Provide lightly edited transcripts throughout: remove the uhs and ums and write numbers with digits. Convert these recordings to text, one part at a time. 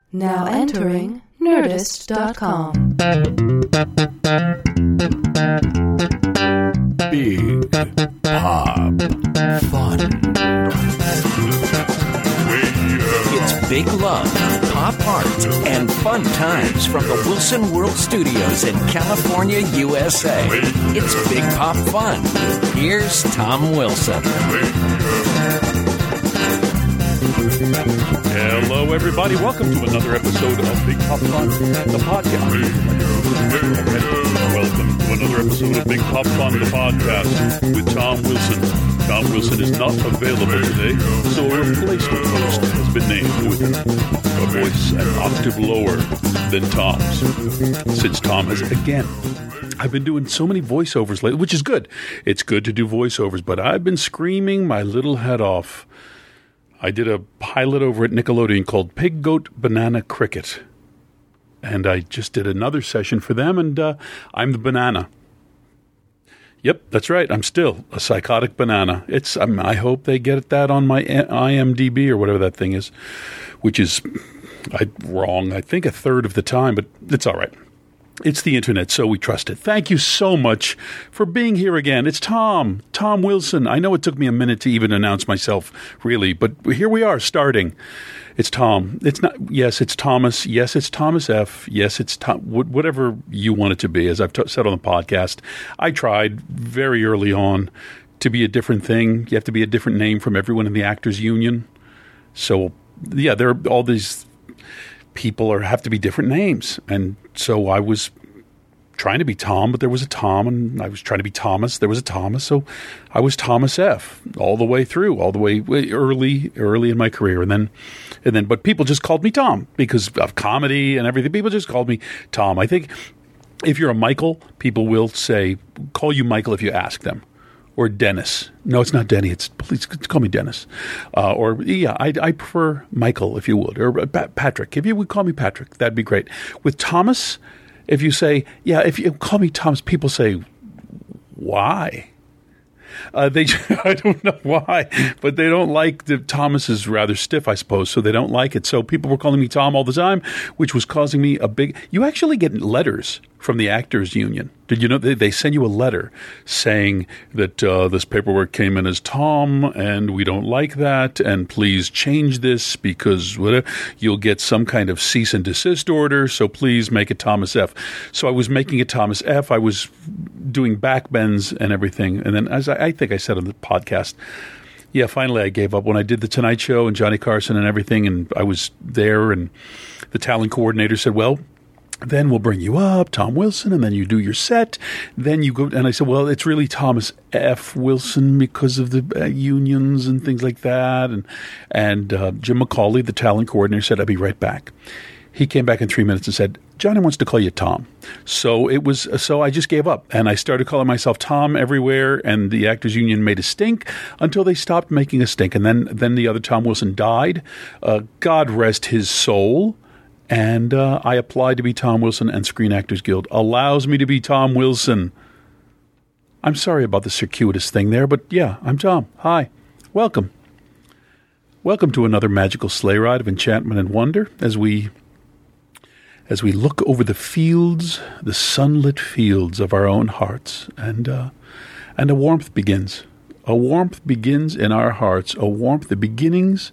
Now entering Nerdist.com. Big Pop Fun. It's big love, pop art, and fun times from the Wilson World Studios in California, USA. It's Big Pop Fun. Here's Tom Wilson. Hello, everybody. Welcome to another episode of Big Pop Fun, the podcast. Welcome to another episode of Big Pop Fun, the podcast with Tom Wilson. Tom Wilson is not available today, so a replacement host has been named with a voice an octave lower than Tom's. Since Tom has, again, I've been doing so many voiceovers lately, which is good. It's good to do voiceovers, but I've been screaming my little head off. I did a pilot over at Nickelodeon called Pig, Goat, Banana, Cricket. And I just did another session for them, and I'm the banana. Yep, that's right. I'm still a psychotic banana. I hope they get that on my IMDb or whatever that thing is, which is wrong, I think, a third of the time, but it's all right. It's the internet, so we trust it. Thank you so much for being here again. It's Tom Wilson. I know it took me a minute to even announce myself, really, but here we are starting. It's Tom. It's not. Yes, it's Thomas. Yes, it's Thomas F. Yes, it's Tom. Whatever you want it to be, as I've said on the podcast. I tried very early on to be a different thing. You have to be a different name from everyone in the Actors Union. So, yeah, there are all these people have to be different names. And so I was trying to be Tom, but there was a Tom, and I was trying to be Thomas. There was a Thomas, so I was Thomas F. all the way through, all the way early in my career. And then, but people just called me Tom because of comedy and everything. People just called me Tom. I think if you're a Michael, people will call you Michael if you ask them. Or Dennis. No, it's not Denny. Please call me Dennis. I prefer Michael, if you would. Or Patrick. If you would call me Patrick, that'd be great. With Thomas, if you say, if you call me Thomas, people say, why? I don't know why, but they don't like Thomas is rather stiff, I suppose, so they don't like it. So people were calling me Tom all the time, which was causing me you actually get letters from the Actors Union. Did you know they send you a letter saying that this paperwork came in as Tom and we don't like that and please change this because you'll get some kind of cease and desist order, so please make it Thomas F. So I was making it Thomas F. I was doing backbends and everything. And then, as I think I said on the podcast, finally I gave up when I did The Tonight Show and Johnny Carson and everything, and I was there, and the talent coordinator said, well, then we'll bring you up, Tom Wilson, and then you do your set. Then you go, and I said, well, it's really Thomas F. Wilson because of the unions and things like that. And Jim McCauley, the talent coordinator, said, I'll be right back. He came back in 3 minutes and said, Johnny wants to call you Tom. So I just gave up, and I started calling myself Tom everywhere, and the Actors Union made a stink until they stopped making a stink. And then the other Tom Wilson died. God rest his soul. And I applied to be Tom Wilson, and Screen Actors Guild allows me to be Tom Wilson. I'm sorry about the circuitous thing there, but yeah, I'm Tom. Hi. Welcome. Welcome to another magical sleigh ride of enchantment and wonder as we look over the fields, the sunlit fields of our own hearts, and a warmth begins. A warmth begins in our hearts, a warmth, the beginnings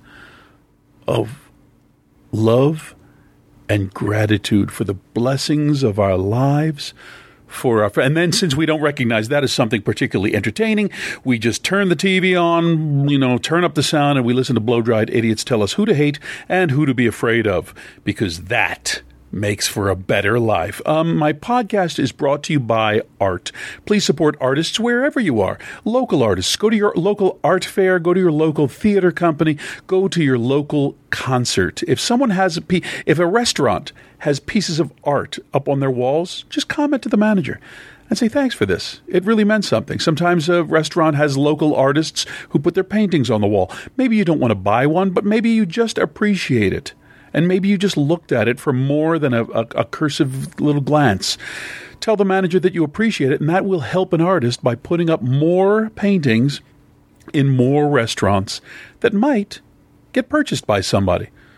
of love and gratitude for the blessings of our lives, and then since we don't recognize that as something particularly entertaining, we just turn the TV on, turn up the sound, and we listen to blow-dried idiots tell us who to hate and who to be afraid of, because that makes for a better life. My podcast is brought to you by art. Please support artists wherever you are. Local artists. Go to your local art fair. Go to your local theater company. Go to your local concert. If a restaurant has pieces of art up on their walls, just comment to the manager and say, thanks for this. It really meant something. Sometimes a restaurant has local artists who put their paintings on the wall. Maybe you don't want to buy one, but maybe you just appreciate it. And maybe you just looked at it for more than a cursive little glance. Tell the manager that you appreciate it, and that will help an artist by putting up more paintings in more restaurants that might get purchased by somebody.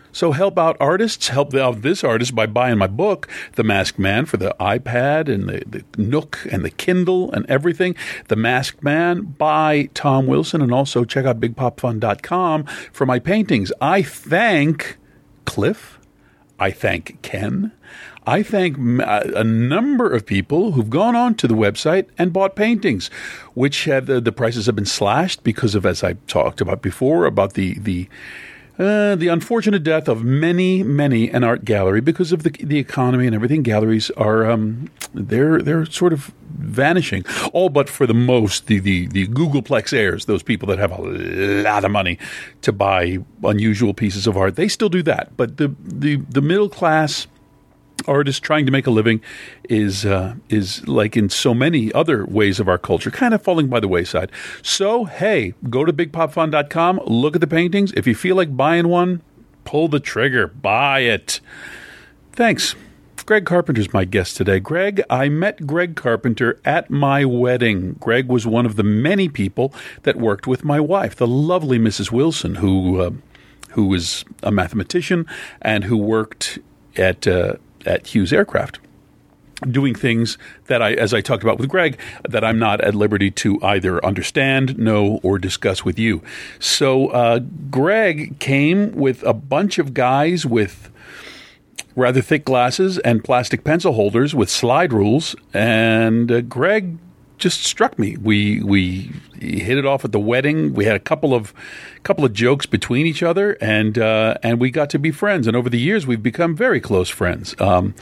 So help out artists, help out this artist by buying my book, The Masked Man, for the iPad and the Nook and the Kindle and everything. The Masked Man by Tom Wilson. And also check out BigPopFun.com for my paintings. I thank Cliff. I thank Ken. I thank a number of people who've gone on to the website and bought paintings, which have the prices have been slashed because of, as I talked about before, about the unfortunate death of many an art gallery because of the economy and everything. Galleries are they're sort of vanishing. All but for the most the Googleplex heirs, those people that have a lot of money to buy unusual pieces of art, they still do that. But the middle class artist trying to make a living is like in so many other ways of our culture, kind of falling by the wayside. So, hey, go to BigPopFun.com, look at the paintings. If you feel like buying one, pull the trigger, buy it. Thanks. Greg Carpenter's my guest today. Greg, I met Greg Carpenter at my wedding. Greg was one of the many people that worked with my wife, the lovely Mrs. Wilson, who was a mathematician and who worked at Hughes Aircraft, doing things that as I talked about with Greg, that I'm not at liberty to either understand, know, or discuss with you. So Greg came with a bunch of guys with rather thick glasses and plastic pencil holders with slide rules, and Greg just struck me. We hit it off at the wedding. We had a couple of jokes between each other, and we got to be friends. And over the years, we've become very close friends.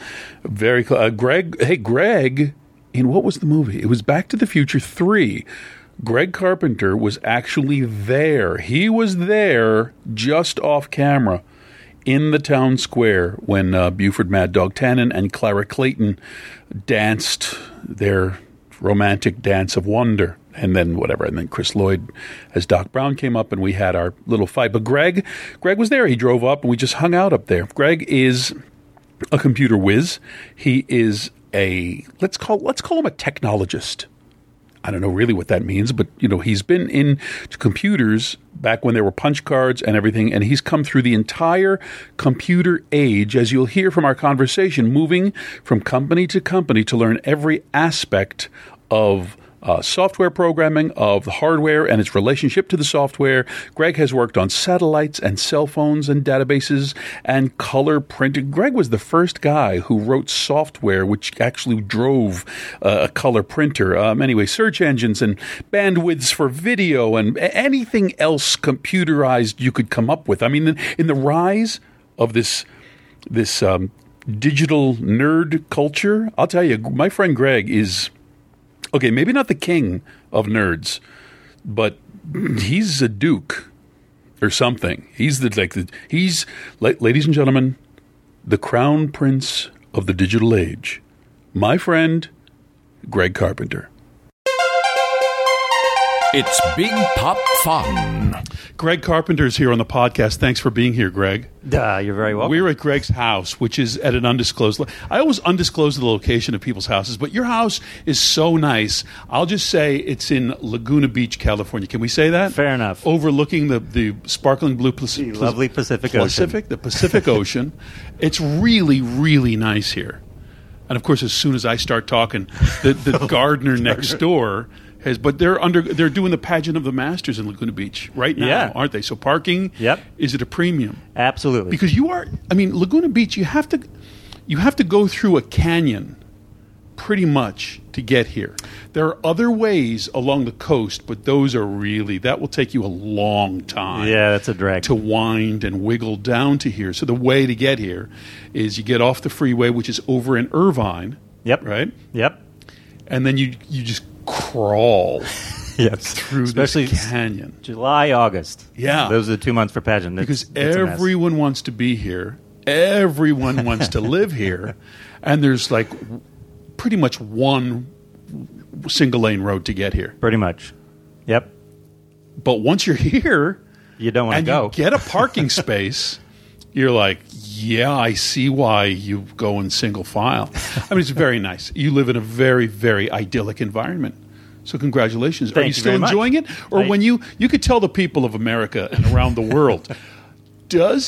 Greg, in what was the movie? It was Back to the Future 3. Greg Carpenter was actually there. He was there just off camera in the town square when Buford Mad Dog Tannen and Clara Clayton danced their romantic dance of wonder, and then whatever, and then Chris Lloyd as Doc Brown came up, and we had our little fight. But Greg was there. He drove up, and we just hung out up there. Greg is a computer whiz. He is let's call him a technologist. I don't know really what that means, but he's been into computers back when there were punch cards and everything, and he's come through the entire computer age, as you'll hear from our conversation, moving from company to company to learn every aspect of software programming, of the hardware and its relationship to the software. Greg has worked on satellites and cell phones and databases and color printing. Greg was the first guy who wrote software which actually drove a color printer. Anyway, search engines and bandwidths for video and anything else computerized you could come up with. I mean, in the rise of this digital nerd culture, I'll tell you, my friend Greg is... okay, maybe not the king of nerds, but he's a duke or something. He's ladies and gentlemen, the crown prince of the digital age. My friend, Greg Carpenter. It's Big Pop Fun. Greg Carpenter is here on the podcast. Thanks for being here, Greg. You're very welcome. We're at Greg's house, which is at an undisclosed... I always undisclose the location of people's houses, but your house is so nice. I'll just say it's in Laguna Beach, California. Can we say that? Fair enough. Overlooking the sparkling blue... lovely Pacific Ocean. The Pacific Ocean. It's really, really nice here. And, of course, as soon as I start talking, the gardener next door... But they're doing the pageant of the Masters in Laguna Beach right now, aren't they? So parking, is it a premium? Absolutely. Because Laguna Beach, you have to go through a canyon pretty much to get here. There are other ways along the coast, but those are that will take you a long time. Yeah, that's a drag. To wind and wiggle down to here. So the way to get here is you get off the freeway, which is over in Irvine. Yep. Right? Yep. And then you just crawl through especially this canyon. July, August. Yeah. Those are the 2 months for pageant. Because everyone wants to be here. Everyone wants to live here. And there's like pretty much one single lane road to get here. Pretty much. Yep. But once you're here... you don't want to go. And you get a parking space, you're like, yeah, I see why you go in single file. I mean, it's very nice. You live in a very, very idyllic environment. So congratulations. Are you still enjoying it? Or when you could tell the people of America and around the world, does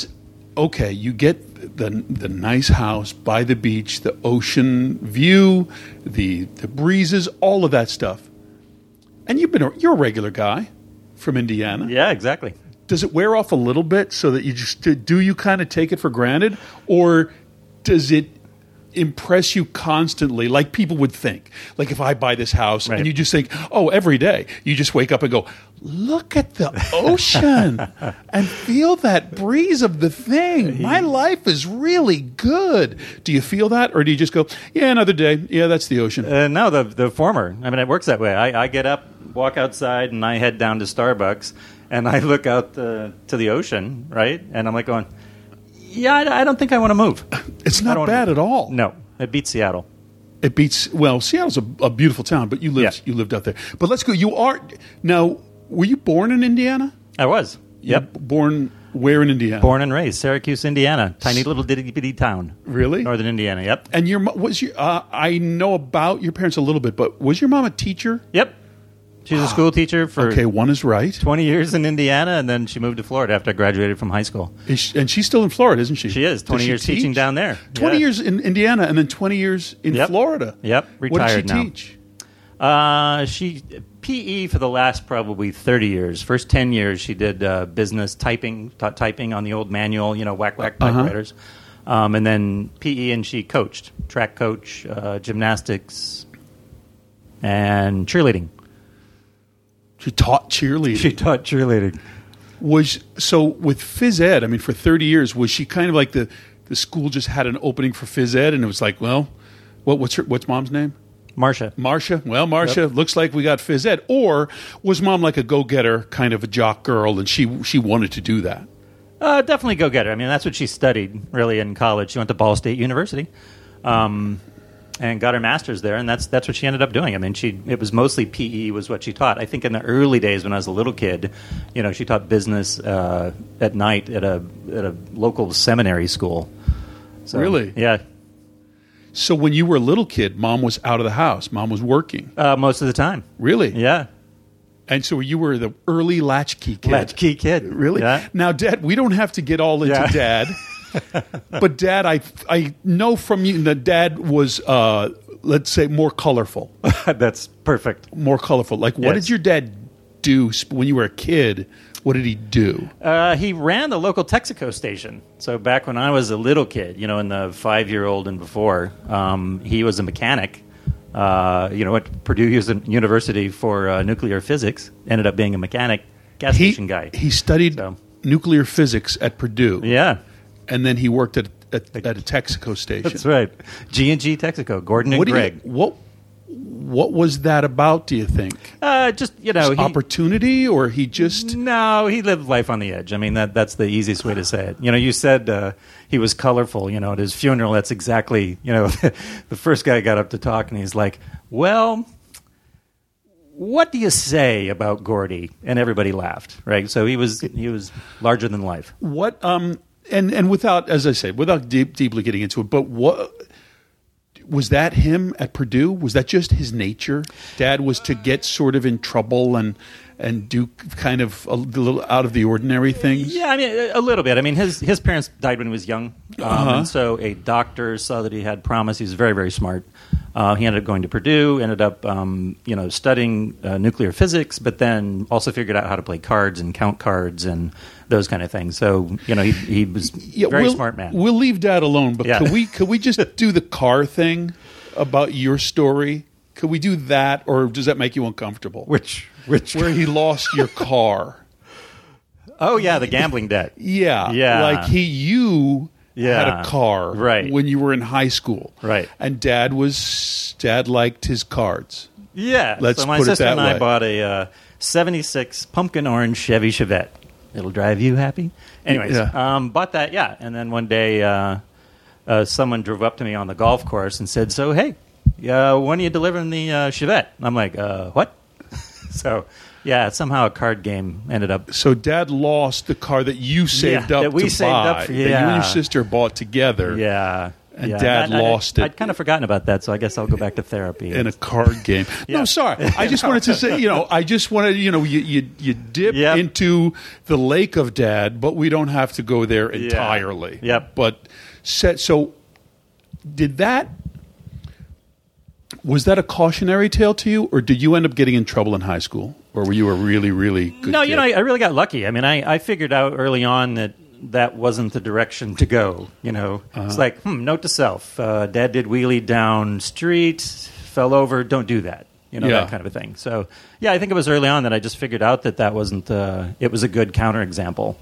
okay, you get the nice house by the beach, the ocean view, the breezes, all of that stuff. And you're a regular guy from Indiana. Yeah, exactly. Does it wear off a little bit so that do you kind of take it for granted, or does it impress you constantly like people would think? Like if I buy this house and you just think, oh, every day you just wake up and go, look at the ocean and feel that breeze of the thing. My life is really good. Do you feel that, or do you just go, yeah, another day. Yeah, that's the ocean. No, the former. I mean, it works that way. I get up, walk outside, and I head down to Starbucks, and I look out to the ocean, right? And I'm like going, yeah, I don't think I want to move. It's not bad at all. No, it beats Seattle. It beats, well, Seattle's a beautiful town, but you lived out there. But let's go. Were you born in Indiana? I was. Yep. Born where in Indiana? Born and raised, Syracuse, Indiana. Tiny little bitty town. Really? Northern Indiana, yep. And I know about your parents a little bit, but was your mom a teacher? Yep. She was a school teacher for okay, one is right. 20 years in Indiana, and then she moved to Florida after I graduated from high school. And she's still in Florida, isn't she? She is. 20 years teaching down there. 20 years in Indiana, and then 20 years in Florida. Yep, retired now. What did she teach? She PE for the last probably 30 years. First 10 years, she did business typing, taught typing on the old manual, whack typewriters. And then PE, and she coached, track coach, gymnastics, and cheerleading. She taught cheerleading. So with phys ed, I mean, for 30 years, was she kind of like the school just had an opening for phys ed, and it was like, well, what's mom's name? Marcia. Well, Marcia, looks like we got phys ed. Or was mom like a go-getter, kind of a jock girl, and she wanted to do that? Definitely go-getter. I mean, that's what she studied, really, in college. She went to Ball State University. And got her master's there, and that's what she ended up doing. I mean, it was mostly PE was what she taught. I think in the early days when I was a little kid, she taught business at night at a local seminary school. So, really? Yeah. So when you were a little kid, mom was out of the house. Mom was working. Most of the time. Really? Yeah. And so you were the early latchkey kid. Latchkey kid. Really? Yeah. Now, Dad, we don't have to get all into Dad. But Dad, I know from you that Dad was, let's say, more colorful. That's perfect. More colorful. Like, what did your dad do when you were a kid? What did he do? He ran the local Texaco station. So back when I was a little kid, in the 5-year-old and before, he was a mechanic. At Purdue University for nuclear physics. Ended up being a mechanic, gas station guy. He studied nuclear physics at Purdue. Yeah. And then he worked at a Texaco station. That's right. G&G Texaco, Gordon and Greg. What was that about, do you think? Just opportunity, or he just... No, he lived life on the edge. I mean, that's the easiest way to say it. You said he was colorful, at his funeral. That's exactly, the first guy got up to talk, and he's like, well, what do you say about Gordy? And everybody laughed, right? So he was larger than life. What... And without, as I say, without deeply getting into it, but what was that him at Purdue? Was that just his nature? Dad was to get sort of in trouble and do kind of a little out of the ordinary things? Yeah, I mean, a little bit. I mean, his parents died when he was young, and so a doctor saw that he had promise. He was very, very smart. He ended up going to Purdue, ended up studying nuclear physics, but then also figured out how to play cards and count cards and those kind of things. So, he was a very smart man. We'll leave Dad alone, but could we just do the car thing about your story? Could we do that, or does that make you uncomfortable? Which where he lost your car? Oh yeah, the gambling debt. Yeah. Like you had a car when you were in high school, right? And Dad liked his cards. Yeah. Let's so my put sister it that and I way. bought a '76 pumpkin orange Chevy Chevette. It'll drive you happy. Anyways, bought that. Yeah, and then one day, someone drove up to me on the golf course and said, "So hey, when are you delivering the Chevette?" And I'm like, "What?" So, somehow a card game ended up. So Dad lost the car that you saved up that we to saved buy. Up for, that you and your sister bought together. Yeah. And Dad lost it. I'd kind of forgotten about that, so I guess I'll go back to therapy. In a card game. No, sorry. I just wanted to say, you dip into the lake of Dad, but we don't have to go there entirely. Yep. But so was that a cautionary tale to you, or did you end up getting in trouble in high school? Or were you a really, really good No, kid? I really got lucky. I mean, I figured out early on that wasn't the direction to go. It's like, note to self: Dad did wheelie down street, fell over. Don't do that. That kind of a thing. So, I think it was early on that I just figured out that wasn't. It was a good counterexample.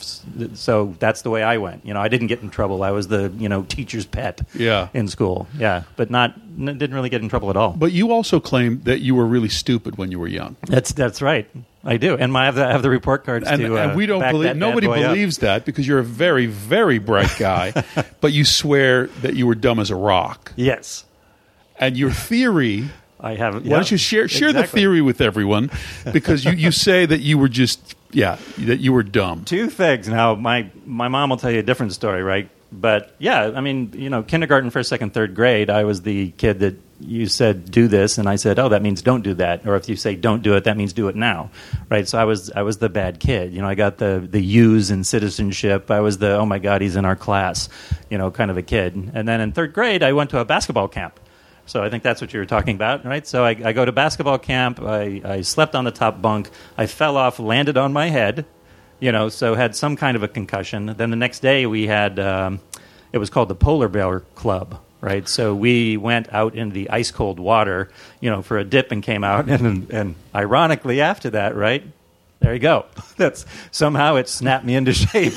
So that's the way I went. I didn't get in trouble. I was the teacher's pet. In school. Yeah, but didn't really get in trouble at all. But you also claimed that you were really stupid when you were young. That's right. I do, and I have the report cards too. And we don't believe. Nobody believes that because you're a very, very bright guy, but you swear that you were dumb as a rock. Yes. And your theory. I have. Why don't you share the theory with everyone? Because you say that you were just that you were dumb. Two things. Now my mom will tell you a different story, right? But I mean, kindergarten, first, second, third grade, I was the kid that you said do this, and I said, oh, that means don't do that. Or if you say don't do it, that means do it now, right? So I was the bad kid. I got the U's in citizenship. I was the oh my God, he's in our class, kind of a kid. And then in third grade, I went to a basketball camp. So I think that's what you were talking about, right? So I go to basketball camp. I slept on the top bunk. I fell off, landed on my head, so had some kind of a concussion. Then the next day we had, it was called the Polar Bear Club, right? So we went out in the ice-cold water, for a dip and came out. And ironically after that, right, there you go. Somehow it snapped me into shape.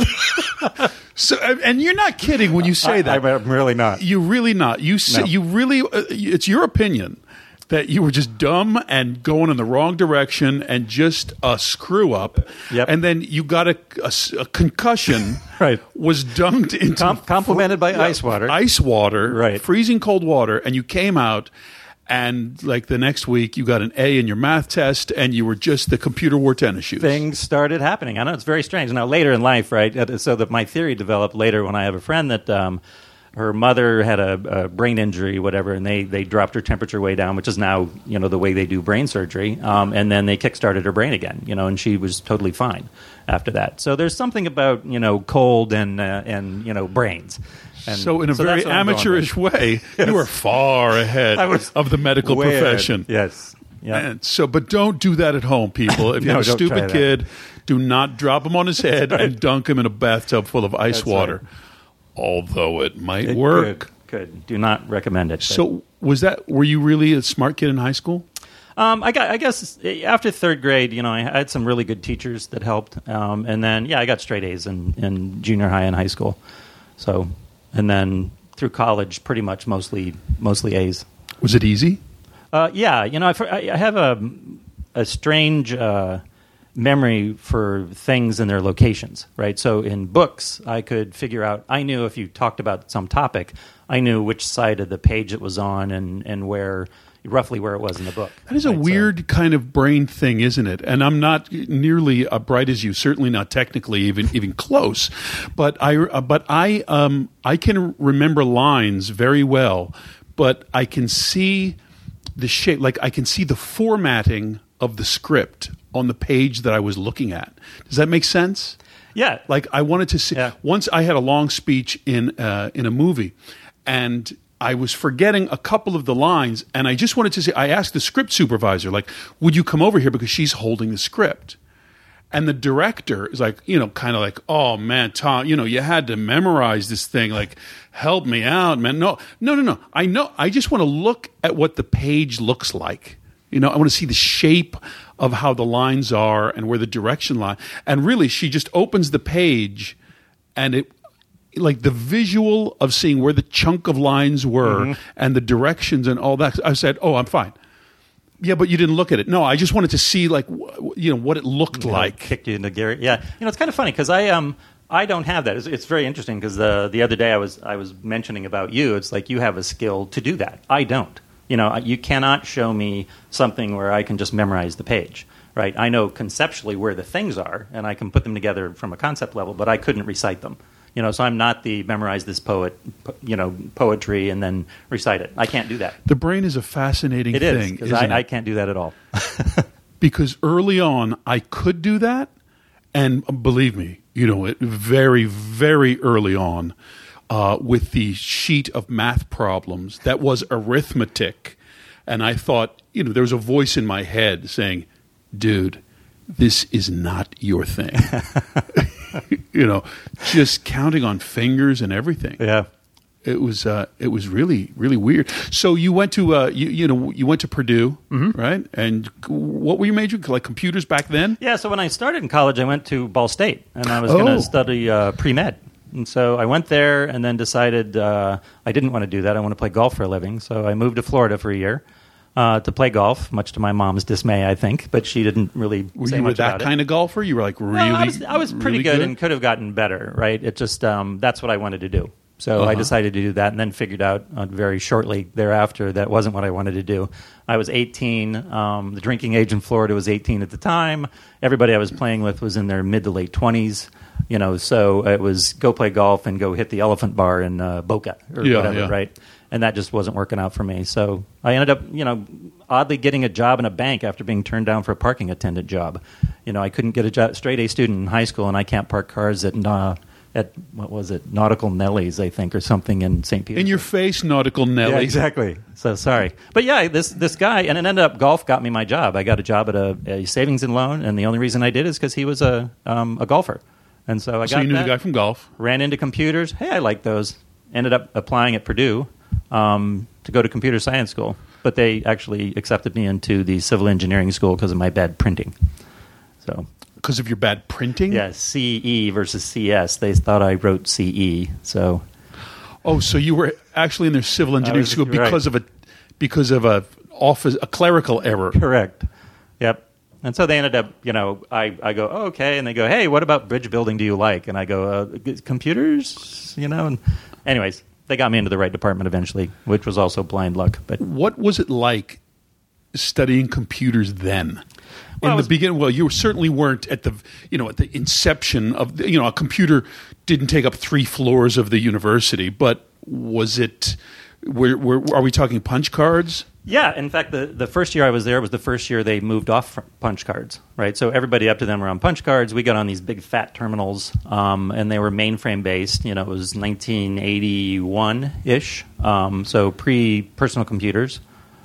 So, and you're not kidding when you say that. I'm really not. You're really not. You say, no. You really. It's your opinion that you were just dumb and going in the wrong direction and just a screw up. Yep. And then you got a concussion. Right. Was dunked into complemented by ice water. Ice water. Right. Freezing cold water, and you came out. And like the next week, you got an A in your math test, and you were just the computer wore tennis shoes. Things started happening. I know it's very strange. Now, later in life, right, so that my theory developed later when I have a friend that her mother had a brain injury, whatever, and they dropped her temperature way down, which is now, the way they do brain surgery. And then they kickstarted her brain again, and she was totally fine after that. So there's something about, cold and brains. And so in a very amateurish way, yes. You were far ahead of the medical profession. Ahead. Yes. Yeah. And so, but don't do that at home, people. If you have a stupid kid, do not drop him on his head and dunk him in a bathtub full of ice water. Right. Although it might work. Could. Do not recommend it. So were you really a smart kid in high school? I guess after third grade, I had some really good teachers that helped. And then, I got straight A's in junior high and high school. So... And then through college, pretty much mostly A's. Was it easy? I have a strange memory for things and their locations, right? So in books, I could figure out. I knew if you talked about some topic, I knew which side of the page it was on and where. Roughly where it was in the book. That is a weird kind of brain thing, isn't it? And I'm not nearly as bright as you. Certainly not technically even close. But I can remember lines very well. But I can see the shape, like I can see the formatting of the script on the page that I was looking at. Does that make sense? Yeah. Like I wanted to see. Yeah. Once I had a long speech in a movie, and I was forgetting a couple of the lines, and I just wanted to say, I asked the script supervisor, like, would you come over here because she's holding the script? And the director is like, kind of like, oh, man, Tom, you had to memorize this thing. Like, help me out, man. No. I know. I just want to look at what the page looks like. I want to see the shape of how the lines are and where the direction line. And really, she just opens the page, and it... like the visual of seeing where the chunk of lines were and the directions and all that. I said, oh, I'm fine. Yeah, but you didn't look at it. No, I just wanted to see like, what it looked like. Kicked you into gear. Yeah. It's kind of funny because I don't have that. It's very interesting because the other day I was mentioning about you. It's like you have a skill to do that. I don't. You cannot show me something where I can just memorize the page. Right? I know conceptually where the things are and I can put them together from a concept level, but I couldn't recite them. So I'm not the memorize this poetry and then recite it. I can't do that. The brain is a fascinating It is, thing, because isn't it? I can't do that at all. Because early on, I could do that, and believe me, very, very early on, with the sheet of math problems, that was arithmetic, and I thought, there was a voice in my head saying, "Dude, this is not your thing." Just counting on fingers and everything. Yeah. It was really, really weird. So you went to you went to Purdue, right? And what were you majoring? Like computers back then? Yeah. So when I started in college, I went to Ball State, and I was going to study pre-med. And so I went there, and then decided I didn't want to do that. I want to play golf for a living. So I moved to Florida for a year to play golf, much to my mom's dismay, I think. But she didn't really say much about it. Were you that kind of golfer? You were like really? No, I was pretty really good and could have gotten better. Right? It just that's what I wanted to do. So I decided to do that, and then figured out very shortly thereafter that wasn't what I wanted to do. I was 18. The drinking age in Florida was 18 at the time. Everybody I was playing with was in their mid to late 20s. So it was go play golf and go hit the Elephant Bar in Boca or whatever, right? And that just wasn't working out for me. So I ended up, oddly getting a job in a bank after being turned down for a parking attendant job. I couldn't get a job, straight A student in high school, and I can't park cars at what was it, Nautical Nellies, I think, or something in St. Petersburg. In your face, Nautical Nelly. Yeah, exactly. So sorry. But yeah, this guy, and it ended up golf got me my job. I got a job at a savings and loan, and the only reason I did is because he was a golfer. And so I got So you knew that, the guy from golf. ran into computers. Hey, I like those. Ended up applying at Purdue to go to computer science school. But they actually accepted me into the civil engineering school because of my bad printing. So... Because of your bad printing? Yeah, CE versus CS. They thought I wrote CE. So, so you were actually in their civil engineering school because right. of a clerical error. Correct. Yep. And so they ended up, I go, oh, okay, and they go, hey, what about bridge building do you like? And I go, computers, And anyways, they got me into the right department eventually, which was also blind luck. But what was it like studying computers then? In the beginning, you certainly weren't at the inception of a computer didn't take up 3 floors of the university, but was it? Are we talking punch cards? Yeah, in fact, the first year I was there was the first year they moved off punch cards, right? So everybody up to them were on punch cards. We got on these big fat terminals, and they were mainframe based. It was 1981-ish, so pre-personal computers.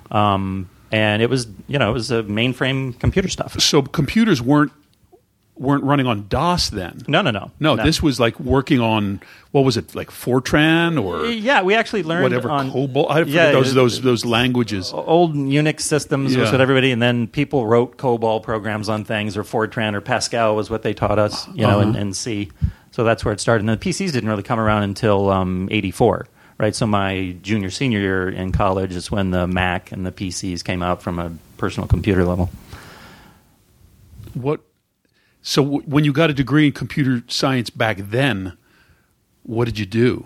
And it was, it was a mainframe computer stuff. So computers weren't running on DOS then? No. No, this was like working on, what was it, like Fortran or? Yeah, we actually learned whatever, on COBOL. I forget those languages. Old Unix systems was what everybody, and then people wrote COBOL programs on things, or Fortran or Pascal was what they taught us, and C. So that's where it started. And the PCs didn't really come around until 84. Right, so my senior year in college is when the Mac and the PCs came out from a personal computer level. So when you got a degree in computer science back then, what did you do?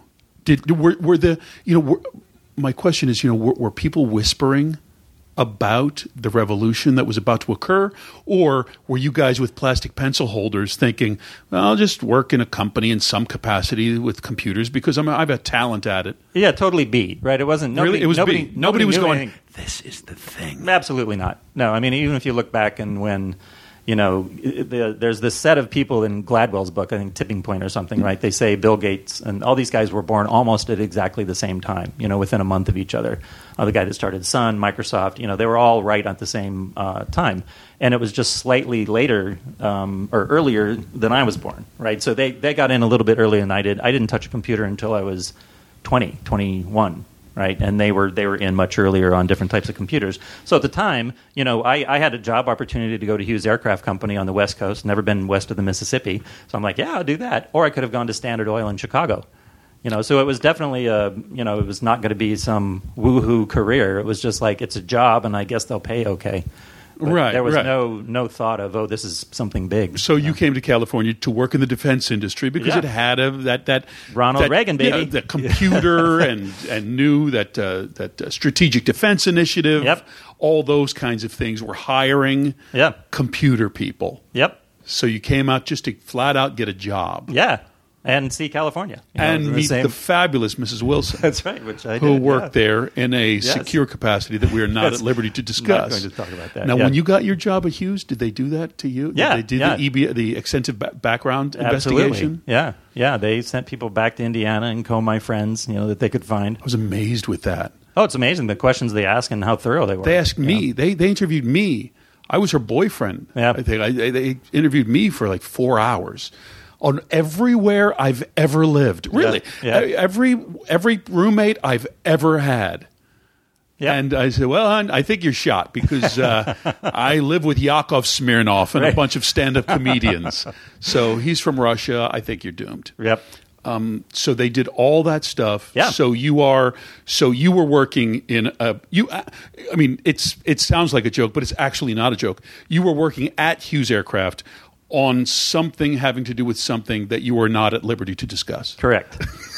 My question is, were people whispering about the revolution that was about to occur, or were you guys with plastic pencil holders thinking, well, I'll just work in a company in some capacity with computers because I've got talent at it? Yeah, totally B, right? It wasn't nobody. Really? It was B. Nobody was going, anything. This is the thing. Absolutely not. No, I mean, even if you look back and when there's this set of people in Gladwell's book, I think Tipping Point or something, right? They say Bill Gates and all these guys were born almost at exactly the same time, within a month of each other. The guy that started Sun, Microsoft, they were all right at the same time. And it was just slightly later or earlier than I was born, right? So they got in a little bit earlier than I did. I didn't touch a computer until I was 21. Right, and they were in much earlier on different types of computers. So at the time, I had a job opportunity to go to Hughes Aircraft Company on the West Coast, never been west of the Mississippi. So I'm like, yeah, I'll do that. Or I could have gone to Standard Oil in Chicago. So it was definitely it was not going to be some woohoo career. It was just like, it's a job, and I guess they'll pay okay. But right. There was no thought of, this is something big. So you came to California to work in the defense industry because it had that Ronald Reagan, baby, the computer and knew that strategic defense initiative. Yep. All those kinds of things were hiring computer people. Yep. So you came out just to flat out get a job. Yeah. and see California. And meet the fabulous Mrs. Wilson. That's right, which I did. Who worked there in a secure capacity that we are not at liberty to discuss. Not going to talk about that. Now, when you got your job at Hughes, did they do that to you? Yeah. Did they do the extensive background investigation? Yeah. Yeah, they sent people back to Indiana and comb my friends, that they could find. I was amazed with that. Oh, it's amazing, the questions they ask and how thorough they were. They asked me. They interviewed me. I was her boyfriend. Yeah. I think they interviewed me for like 4 hours on everywhere I've ever lived. Really, every roommate I've ever had. Yeah. And I said, well, hon, I think you're shot because I live with Yakov Smirnoff and a bunch of stand-up comedians. So he's from Russia. I think you're doomed. Yep. So they did all that stuff. Yeah. So you were working in it sounds like a joke, but it's actually not a joke. You were working at Hughes Aircraft on something having to do with something that you were not at liberty to discuss. Correct.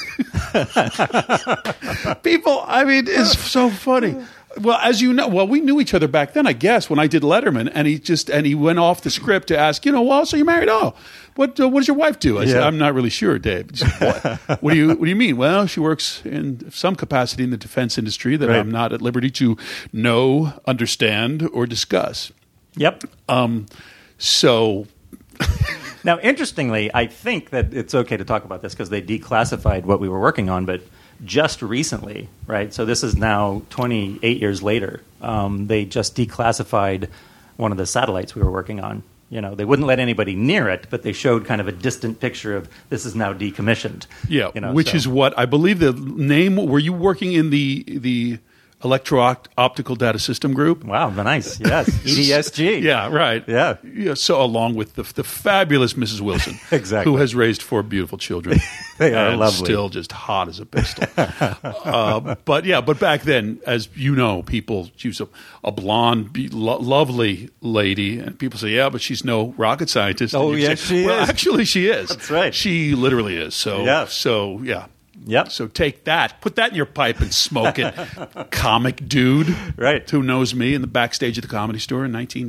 People, it's so funny. Well, as you know, we knew each other back then, I guess, when I did Letterman, and he went off the script to ask, so you're married? Oh, what does your wife do? I said, I'm not really sure, Dave. He said, what do you mean? Well, she works in some capacity in the defense industry that I'm not at liberty to know, understand, or discuss. Yep. So. Now, interestingly, I think that it's okay to talk about this because they declassified what we were working on, but just recently, right? So this is now 28 years later. They just declassified one of the satellites we were working on. They wouldn't let anybody near it, but they showed kind of a distant picture of this is now decommissioned. Yeah, which is what I believe the name. Were you working in the Electro-Optical Data System Group? Wow, nice. Yes, EDSG. Yeah, right. Yeah. So along with the fabulous Mrs. Wilson, exactly, who has raised 4 beautiful children. They are lovely. Still just hot as a pistol. But back then, as you know, people choose a blonde, lovely lady, and people say, yeah, but she's no rocket scientist. Oh, yes, she is. Well, actually, she is. That's right. She literally is. So, yeah. Yep. So take that, put that in your pipe and smoke it. Comic dude. Right. Who knows me in the backstage of the Comedy Store in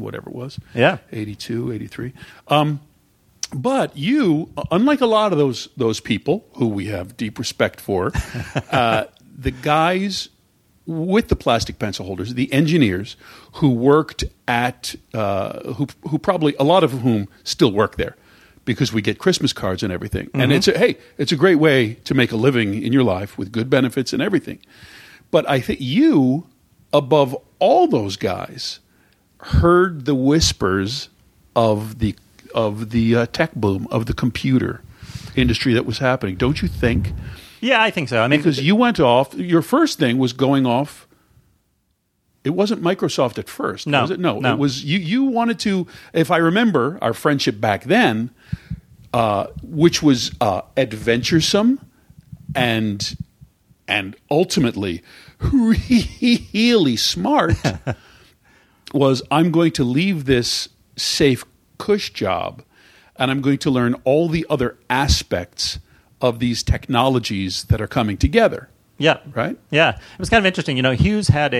82, 83. But you, unlike a lot of those people who we have deep respect for, the guys with the plastic pencil holders, the engineers who worked at, who probably, a lot of whom still work there, because we get Christmas cards and everything. Mm-hmm. And it's a great way to make a living in your life with good benefits and everything. But I think you, above all those guys, heard the whispers of the tech boom, of the computer industry that was happening. Don't you think? Yeah, I think so. Because you went off, your first thing was going off. It wasn't Microsoft at first, was it? No. It was you wanted to, if I remember our friendship back then, which was adventuresome and ultimately really smart, was I'm going to leave this safe cush job and I'm going to learn all the other aspects of these technologies that are coming together. Yeah. Right? Yeah. It was kind of interesting. Hughes had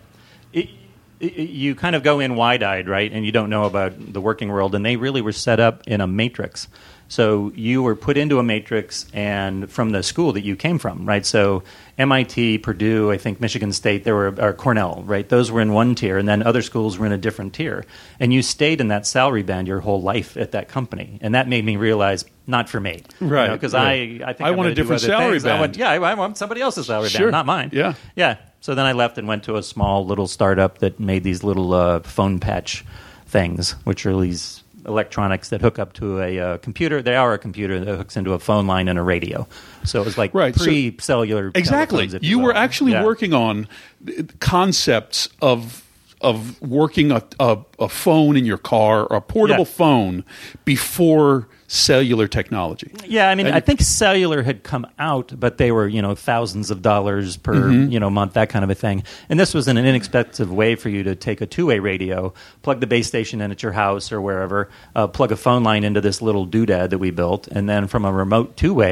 you kind of go in wide-eyed, right, and you don't know about the working world, and they really were set up in a matrix. So you were put into a matrix and from the school that you came from, right? So MIT, Purdue, I think Michigan State, or Cornell, right? Those were in one tier, and then other schools were in a different tier. And you stayed in that salary band your whole life at that company. And that made me realize, not for me. Right. Because right. I think I want a different salary band. I want somebody else's salary Sure. band, not mine. Yeah. Yeah. So then I left and went to a small little startup that made these little phone patch things, which are these electronics that hook up to a computer. They are a computer that hooks into a phone line and a radio. So it was like pre-cellular. Exactly. Telephones, You were actually working on concepts of working a phone in your car, or a portable phone, before cellular technology. Yeah, I think cellular had come out, but they were, thousands of dollars per, month, that kind of a thing. And this was an inexpensive way for you to take a two-way radio, plug the base station in at your house or wherever, plug a phone line into this little doodad that we built, and then from a remote two-way,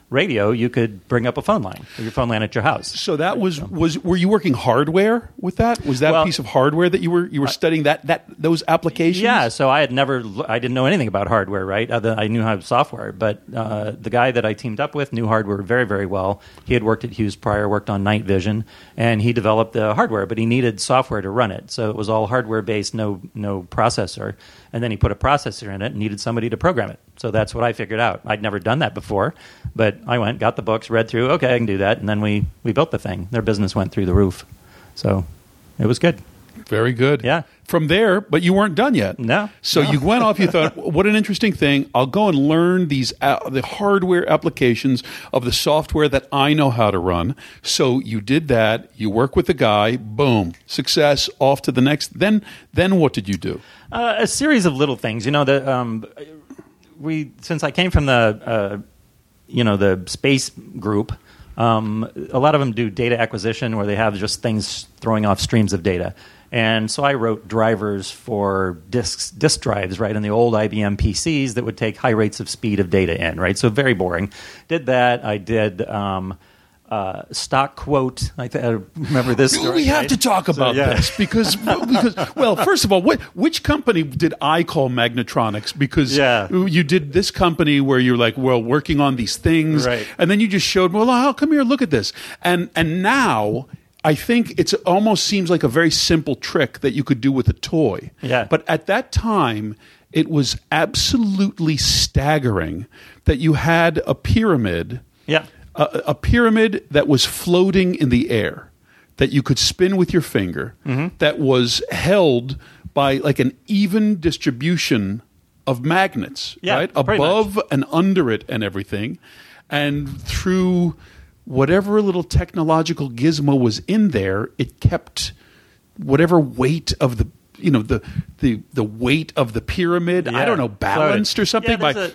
radio, you could bring up a phone line, or your phone line at your house. So that was were you working hardware with that? Was that a piece of hardware that you were studying those applications? Yeah, so I didn't know anything about hardware, right? I knew how software, but the guy that I teamed up with knew hardware very, very well. He had worked at Hughes prior, worked on night vision, and he developed the hardware, but he needed software to run it. So it was all hardware-based, no processor. And then he put a processor in it and needed somebody to program it. So that's what I figured out. I'd never done that before, but I went, got the books, read through, okay, I can do that, and then we built the thing. Their business went through the roof. So it was good. Very good. Yeah. From there, but you weren't done yet. No. So you went off, you thought, what an interesting thing. I'll go and learn the hardware applications of the software that I know how to run. So you did that. You work with the guy. Boom. Success. Off to the next. Then what did you do? A series of little things. Since I came from the space group, a lot of them do data acquisition where they have just things throwing off streams of data. And so I wrote drivers for disk drives, right, in the old IBM PCs that would take high rates of speed of data in, right? So very boring. Did that. I did stock quote. I remember this story. We have to talk about this because well, first of all, which company did I call Magnetronics? Because you did this company where you're like, well, working on these things, right. And then you just showed, well, how come here? Look at this, and now. I think it almost seems like a very simple trick that you could do with a toy. Yeah. But at that time, it was absolutely staggering that you had a pyramid, a pyramid that was floating in the air, that you could spin with your finger, that was held by like an even distribution of magnets, right? Above and under it and everything. And through whatever little technological gizmo was in there, it kept whatever weight of the the weight of the pyramid. I don't know, balanced or something. I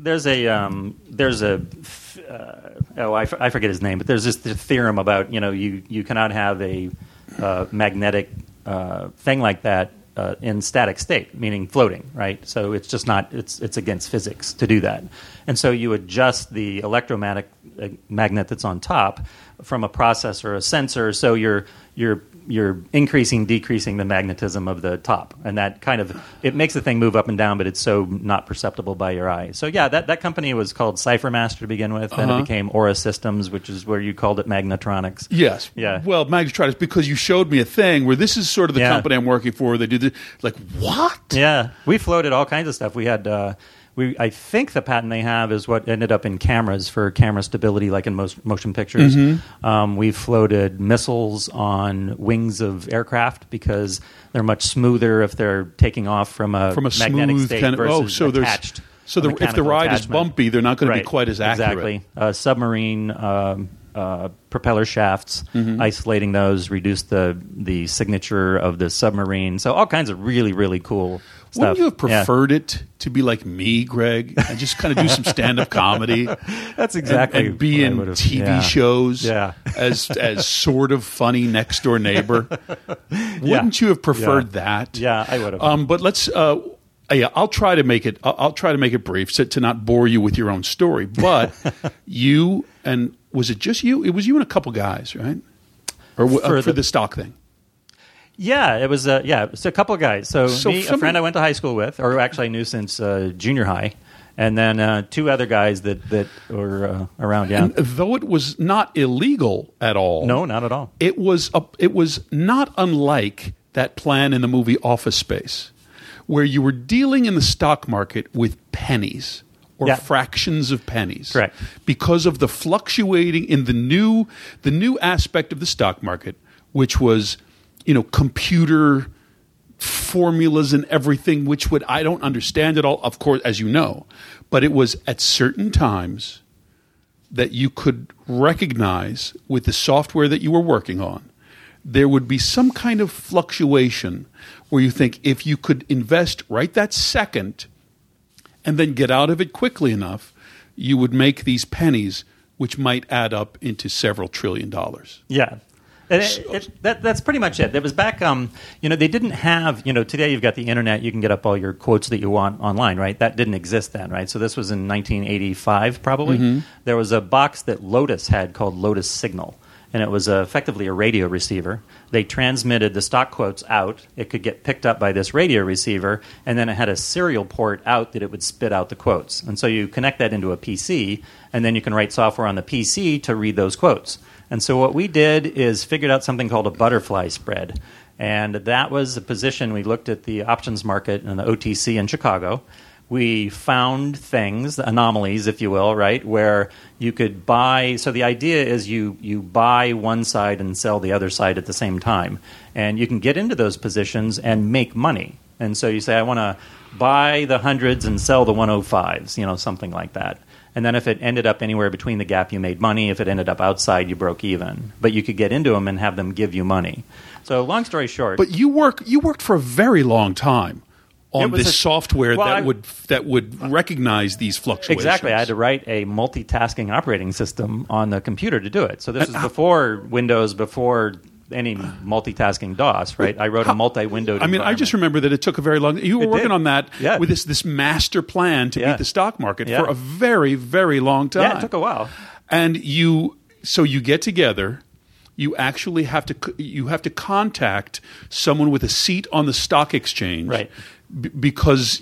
forget his name, but there's this theorem about you cannot have a magnetic thing like that in static state, meaning floating, right? So it's just not. It's against physics to do that, and so you adjust the electromagnet that's on top from a processor or a sensor, so you're increasing, decreasing the magnetism of the top, and that kind of it makes the thing move up and down, but it's so not perceptible by your eye. So that company was called CipherMaster to begin with, then it became Aura Systems, which is where you called it Magnetronics. Yes. Yeah. Well, Magnetronics, because you showed me a thing where this is sort of the company I'm working for. They do this, like, what? Yeah, we floated all kinds of stuff. We had. I think the patent they have is what ended up in cameras for camera stability, like in most motion pictures. We've floated missiles on wings of aircraft because they're much smoother if they're taking off from a magnetic smooth state kind of, versus attached. So if the ride is bumpy, they're not going to be quite as accurate. Exactly. Submarine propeller shafts, isolating those, reduce the signature of the submarine. So all kinds of really, really cool stuff. Wouldn't you have preferred it to be like me, Greg, and just kind of do some stand-up comedy? That's exactly and be in TV shows as sort of funny next-door neighbor. Wouldn't you have preferred that? Yeah, I would have. But let's. I'll try to make it. I'll try to make it brief, to not bore you with your own story. But you and was it just you? It was you and a couple guys, right? Or for the stock thing. Yeah, it was. It's a couple of guys. So me, a friend I went to high school with, or actually I knew since junior high, and then two other guys that were around. Yeah, and though it was not illegal at all. No, not at all. It was not unlike that plan in the movie Office Space, where you were dealing in the stock market with pennies or fractions of pennies. Correct. Because of the fluctuating in the new aspect of the stock market, which was, computer formulas and everything, which I don't understand at all, of course, as you know. But it was at certain times that you could recognize with the software that you were working on, there would be some kind of fluctuation where you think if you could invest right that second and then get out of it quickly enough, you would make these pennies, which might add up into several $1 trillion. Yeah. That's pretty much it. It was back, they didn't have, today you've got the internet, you can get up all your quotes that you want online, right? That didn't exist then, right? So this was in 1985, probably. Mm-hmm. There was a box that Lotus had called Lotus Signal, and it was effectively a radio receiver. They transmitted the stock quotes out. It could get picked up by this radio receiver, and then it had a serial port out that it would spit out the quotes. And so you connect that into a PC, and then you can write software on the PC to read those quotes. And so what we did is figured out something called a butterfly spread. And that was a position. We looked at the options market and the OTC in Chicago. We found things, anomalies, if you will, right, where you could buy. So the idea is you buy one side and sell the other side at the same time. And you can get into those positions and make money. And so you say, I want to buy the hundreds and sell the 105s, something like that. And then if it ended up anywhere between the gap, you made money. If it ended up outside, you broke even. But you could get into them and have them give you money. So long story short. But you worked for a very long time on this software that would recognize these fluctuations. Exactly. I had to write a multitasking operating system on the computer to do it. So this is before Windows, before any multitasking DOS, right? I wrote a multi-windowed environment. I just remember that it took a very long... You were working on that with this master plan to beat the stock market for a very, very long time. Yeah, it took a while. And so you get together, you actually have to contact someone with a seat on the stock exchange, right? Because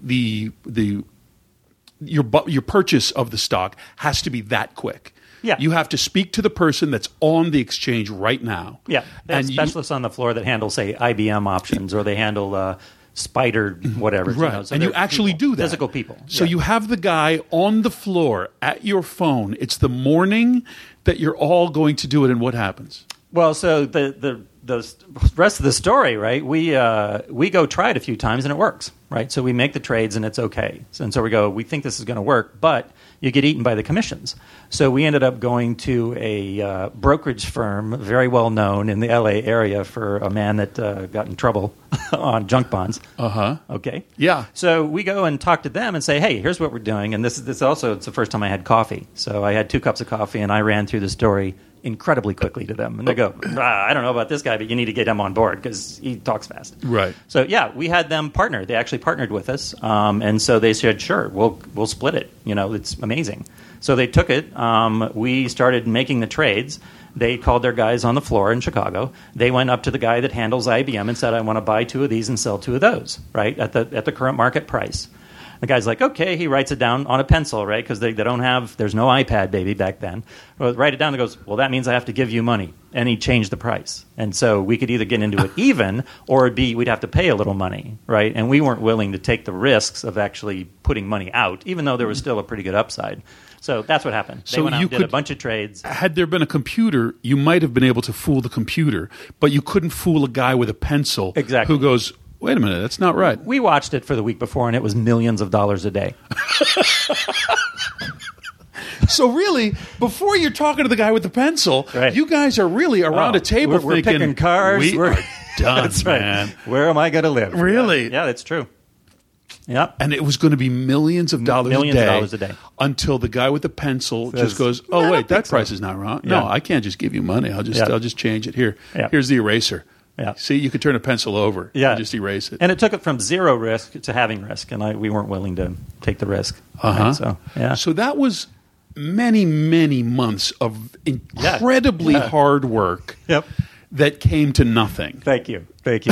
your purchase of the stock has to be that quick. Yeah. You have to speak to the person that's on the exchange right now. Yeah. They have specialists on the floor that handle, say, IBM options, or they handle Spider whatever. Right. So and you actually do that. Physical people. So you have the guy on the floor at your phone. It's the morning that you're all going to do it, and what happens? Well, so the rest of the story, right? We go try it a few times, and it works, right? So we make the trades, and it's okay. And so we think this is going to work, but you get eaten by the commissions. So we ended up going to a brokerage firm, very well known in the L.A. area, for a man that got in trouble on junk bonds. Uh-huh. Okay. Yeah. So we go and talk to them and say, hey, here's what we're doing. And this also, it's the first time I had coffee. So I had 2 cups of coffee, and I ran through the story incredibly quickly to them. And they go, I don't know about this guy, but you need to get him on board because he talks fast. Right. So, we had them partner. They actually partnered with us. And so they said, sure, we'll split it. It's amazing. So they took it. We started making the trades. They called their guys on the floor in Chicago. They went up to the guy that handles IBM and said, I want to buy 2 of these and sell 2 of those, right, at the current market price. The guy's like, okay, he writes it down on a pencil, right, because they don't have, there's no iPad, baby, back then. Well, write it down and goes, well, that means I have to give you money. And he changed the price. And so we could either get into it even, or we'd have to pay a little money, right? And we weren't willing to take the risks of actually putting money out, even though there was still a pretty good upside. So that's what happened. They went out and did a bunch of trades. Had there been a computer, you might have been able to fool the computer, but you couldn't fool a guy with a pencil who goes, wait a minute, that's not right. We watched it for the week before, and it was millions of dollars a day. So really, before you're talking to the guy with the pencil, right, you guys are really around a table we're thinking, picking cars. We're done, that's man. Right. Where am I going to live? Really? Yeah, that's true. Yep. And it was going to be millions of dollars a day until the guy with the pencil just goes, oh, wait, that price is not wrong. Yeah. No, I can't just give you money. I'll just change it here. Yeah. Here's the eraser. Yeah. See, you could turn a pencil over and just erase it. And it took it from zero risk to having risk, and we weren't willing to take the risk. Uh-huh. Right? So that was many, many months of incredibly hard work that came to nothing. Thank you.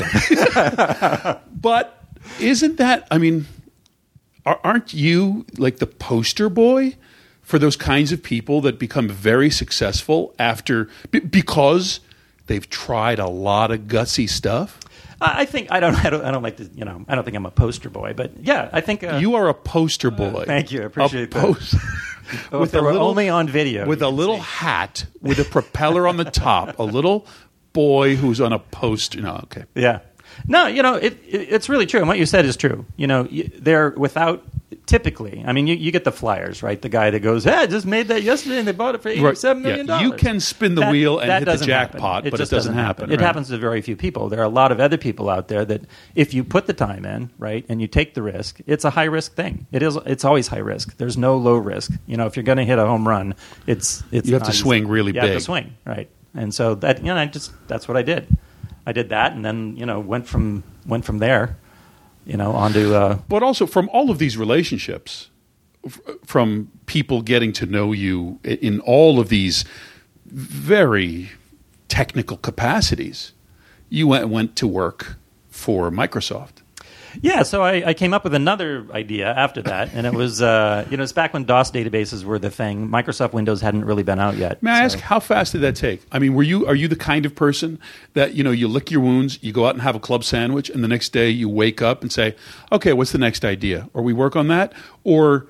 But isn't that, aren't you like the poster boy for those kinds of people that become very successful because they've tried a lot of gutsy stuff? I think I don't like to. I don't think I'm a poster boy, but I think you are a poster boy. Thank you, I appreciate that. With only on video, with a little hat with a propeller on the top, a little boy who's on a poster. No, okay, yeah, no, it's really true, and what you said is true. They're without. Typically, you get the flyers, right? The guy that goes, hey, I just made that yesterday and they bought it for $87 million. You can spin the wheel and hit the jackpot, but it doesn't happen. It happens to very few people. There are a lot of other people out there that if you put the time in, right, and you take the risk, it's a high-risk thing. It's always high risk. There's no low risk. If you're going to hit a home run, it's you have to swing really big. You have to swing, right? And so that that's what I did. I did that, and then went from there, onto. But also from all of these relationships, from people getting to know you in all of these very technical capacities, you went to work for Microsoft. Yeah, so I came up with another idea after that, and it was it's back when DOS databases were the thing. Microsoft Windows hadn't really been out yet. May I ask, how fast did that take? I mean, are you the kind of person that you lick your wounds, you go out and have a club sandwich, and the next day you wake up and say, okay, what's the next idea? Or we work on that, or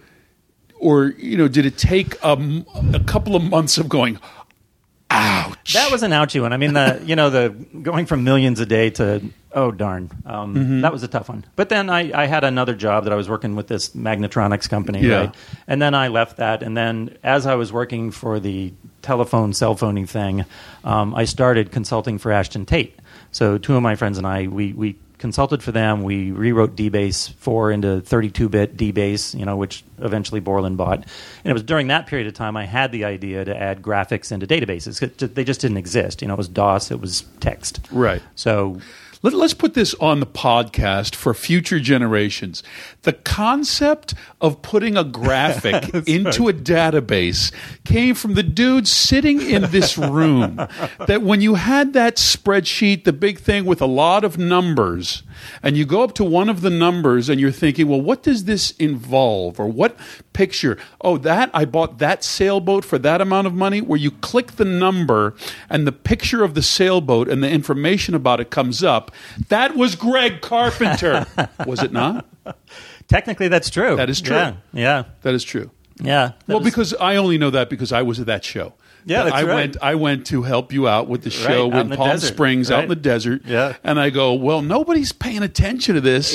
did it take a couple of months of going, ouch? That was an ouchie one. I mean, the going from millions a day to, oh, darn. That was a tough one. But then I had another job that I was working with this Magnetronics company, right? And then I left that. And then as I was working for the telephone, cell phoning thing, I started consulting for Ashton Tate. So two of my friends and I, we consulted for them. We rewrote DBase 4 into 32-bit DBase, which eventually Borland bought. And it was during that period of time I had the idea to add graphics into databases. They just didn't exist. It was DOS. It was text. Right. So let's put this on the podcast for future generations. The concept of putting a graphic into a database came from the dude sitting in this room. That when you had that spreadsheet, the big thing with a lot of numbers, and you go up to one of the numbers and you're thinking, well, what does this involve? Or what picture? Oh, I bought that sailboat for that amount of money, where you click the number and the picture of the sailboat and the information about it comes up. That was Greg Carpenter. Was it not? Technically, that's true. That is true. Yeah. That is true. Yeah. Well, because I only know that because I was at that show. Yeah, that's right. I went to help you out with the show in Palm desert. Springs, out in the desert. Yeah. And I go, well, nobody's paying attention to this.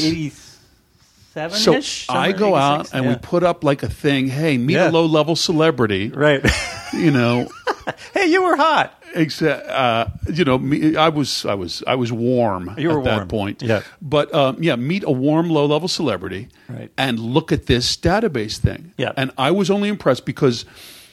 87-ish? So I go out and we put up like a thing. Hey, meet a low-level celebrity. Right. Hey, you were hot. Except, I was warm You were at that warm. point. Yeah. But meet a warm, low-level celebrity, right, and look at this database thing. Yeah. And I was only impressed because,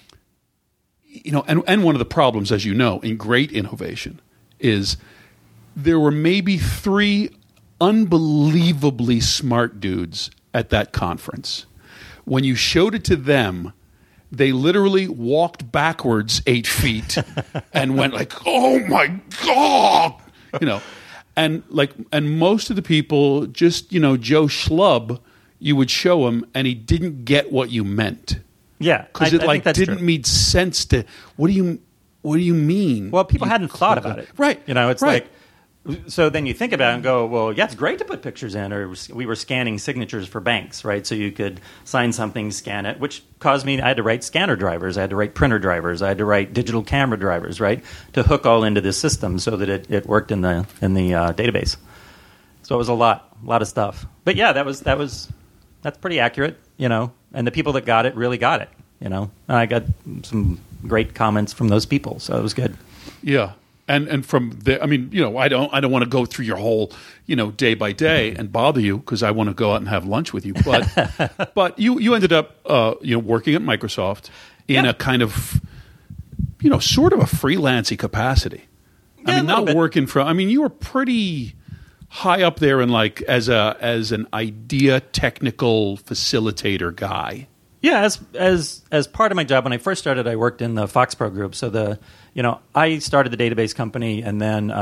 and one of the problems, as you know, in great innovation is there were maybe 3 unbelievably smart dudes at that conference. When you showed it to them, they literally walked backwards 8 feet and went like, "Oh my God!" and most of the people just Joe Schlub, you would show him and he didn't get what you meant. Yeah, because it didn't make sense to. What do you mean? Well, people hadn't thought about it, right? It's right. like. So then you think about it and go, well, yeah, it's great to put pictures in. Or we were scanning signatures for banks, right? So you could sign something, scan it, which caused me, I had to write scanner drivers, I had to write printer drivers, I had to write digital camera drivers, right, to hook all into this system so that it worked in the database. So it was a lot of stuff. But yeah, that's pretty accurate, and the people that got it really got it, And I got some great comments from those people, so it was good. Yeah. And from there, I mean, I don't want to go through your whole, day by day and bother you because I want to go out and have lunch with you. But but you ended up working at Microsoft in a kind of sort of a freelancing capacity. Yeah, I mean, not working from. I mean, you were pretty high up there in as an idea technical facilitator guy. Yeah, as part of my job when I first started, I worked in the Foxpro group. So I started the database company, and then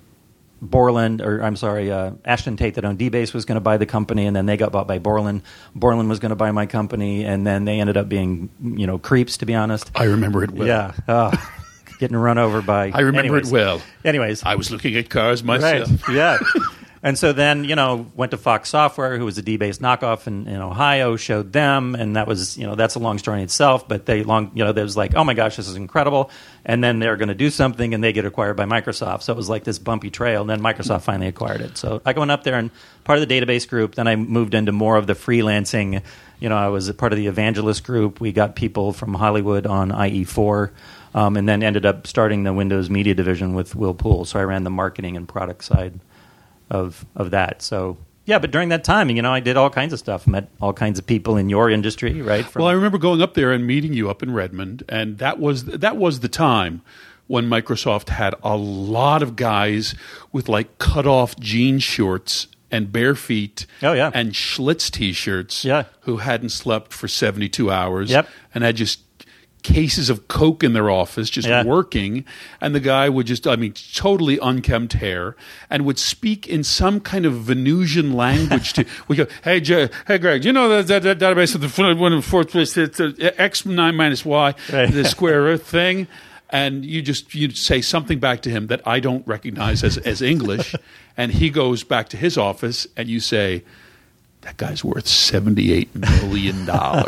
Ashton Tate that owned DBase was going to buy the company, and then they got bought by Borland. Borland was going to buy my company, and then they ended up being creeps, to be honest. I remember it well. Yeah, getting run over by. I remember it well. Anyways, I was looking at cars myself. Right. Yeah. And so then, went to Fox Software, who was a DBase knockoff in Ohio, showed them, and that was, that's a long story in itself, but there was like, oh my gosh, this is incredible. And then they're going to do something, and they get acquired by Microsoft. So it was like this bumpy trail, and then Microsoft finally acquired it. So I went up there and part of the database group, then I moved into more of the freelancing. I was a part of the evangelist group. We got people from Hollywood on IE4, and then ended up starting the Windows Media Division with Will Poole. So I ran the marketing and product side of that. So yeah, but during that time, I did all kinds of stuff, met all kinds of people in your industry, right? Well, I remember going up there and meeting you up in Redmond, and that was the time when Microsoft had a lot of guys with like cut-off jean shorts and bare feet and Schlitz T-shirts who hadn't slept for 72 hours and had just cases of Coke in their office just working. And the guy would just, totally unkempt hair and would speak in some kind of Venusian language to, we go, hey, Greg, you know that database of the one of the fourth place, it's X9 minus Y, the square root thing. And you'd say something back to him that I don't recognize as English, and he goes back to his office, and you say, "That guy's worth $78 million."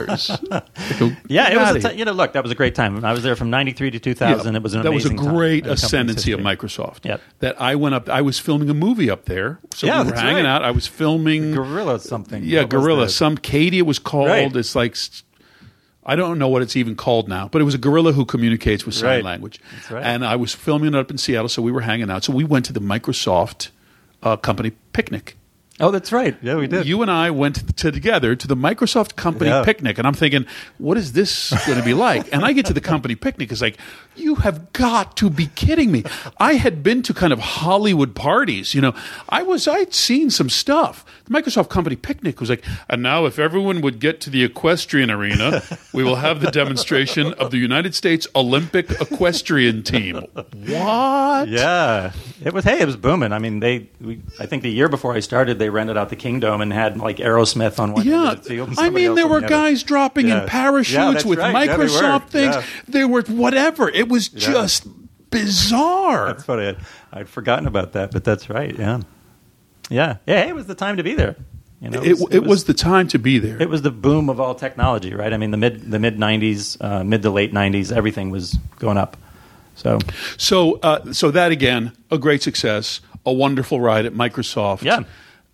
It was. Look, that was a great time. I was there from '93 to 2000. It was an amazing time. That was a great ascendancy of Microsoft. Yep. That I went up. I was filming a movie up there, so we were hanging out. I was filming Gorilla something. Yeah, Gorilla. Some Katie it was called. Right. It's like. I don't know what it's even called now, but it was a gorilla who communicates with sign language. That's right. And I was filming it up in Seattle, so we were hanging out. So we went to the Microsoft company picnic. Oh, that's right. Yeah, we did. You and I went together to the Microsoft company picnic, and I'm thinking, what is this going to be like? And I get to the company picnic, it's like, you have got to be kidding me. I had been to kind of Hollywood parties, I'd seen some stuff. The Microsoft company picnic was like, and now if everyone would get to the equestrian arena, we will have the demonstration of the United States Olympic equestrian team. What? Yeah. It was booming. I mean, I think the year before I started, they rented out the Kingdom and had like Aerosmith on one end of the field. There were guys dropping in parachutes with Microsoft things. There were whatever. It was just bizarre. That's funny. I'd forgotten about that, but that's right. Yeah. Yeah. Yeah. It was the time to be there. It was the time to be there. It was the boom of all technology, right? I mean, the mid 90s, mid to late 90s, everything was going up. So that again, a great success, a wonderful ride at Microsoft. Yeah.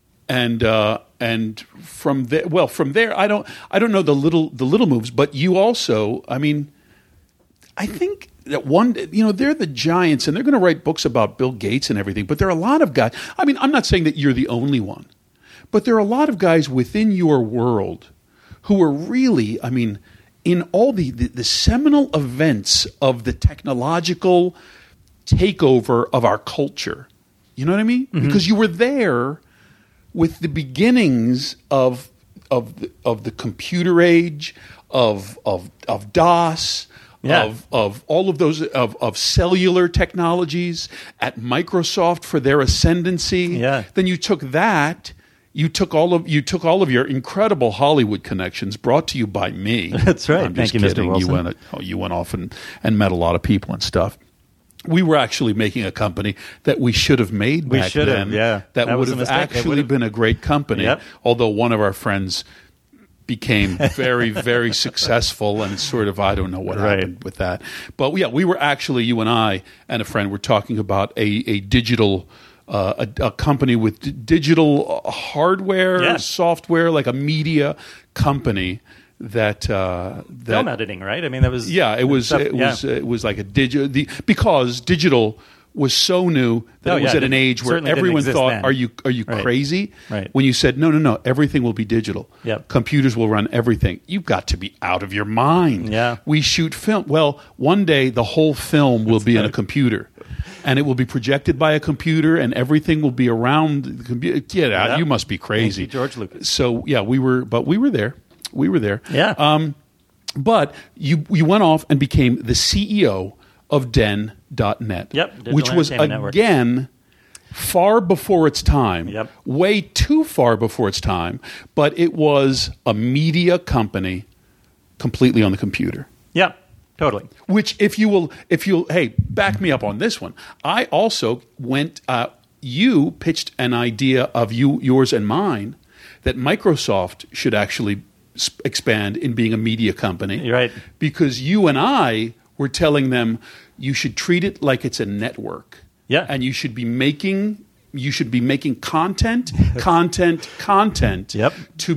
And from there, I don't know the little moves, but you also, I think that they're the giants, and they're going to write books about Bill Gates and everything. But there are a lot of guys. I'm not saying that you're the only one, but there are a lot of guys within your world who are really, in all the seminal events of the technological takeover of our culture. You know what I mean? Mm-hmm. Because you were there with the beginnings of the computer age, of DOS, of all of those of cellular technologies at Microsoft for their ascendancy. Yeah. Then you took that. You took all of your incredible Hollywood connections, brought to you by me. That's right. I'm just Thank you, kidding. Mr. Wilson. You went off and met a lot of people and stuff. We were actually making a company that we should have made back then. Yeah. That would have actually been a great company. Yep. Although one of our friends became very, very successful, and sort of, I don't know what happened with that. But yeah, we were actually, you and I and a friend were talking about a digital, a company with digital hardware, software, like a media company. That film editing, right? I mean, that was it was like a because digital was so new that it was at an age where everyone thought, then. "Are you crazy?" Right. When you said, "No, everything will be digital. Yep. Computers will run everything." You've got to be out of your mind. Yeah. We shoot film. Well, one day the whole film will be in a computer. And it will be projected by a computer, and everything will be around the computer. Get out! You must be crazy, George Lucas. So yeah, we were there. We were there. Yeah. But you went off and became the CEO of Den.net, which was, again, far before its time, way too far before its time, but it was a media company completely on the computer. Yeah, totally. Which, if you'll, hey, back me up on this one. I also went, you pitched an idea of yours and mine that Microsoft should actually expand in being a media company. Right. Because you and I were telling them you should treat it like it's a network. Yeah. And you should be making content to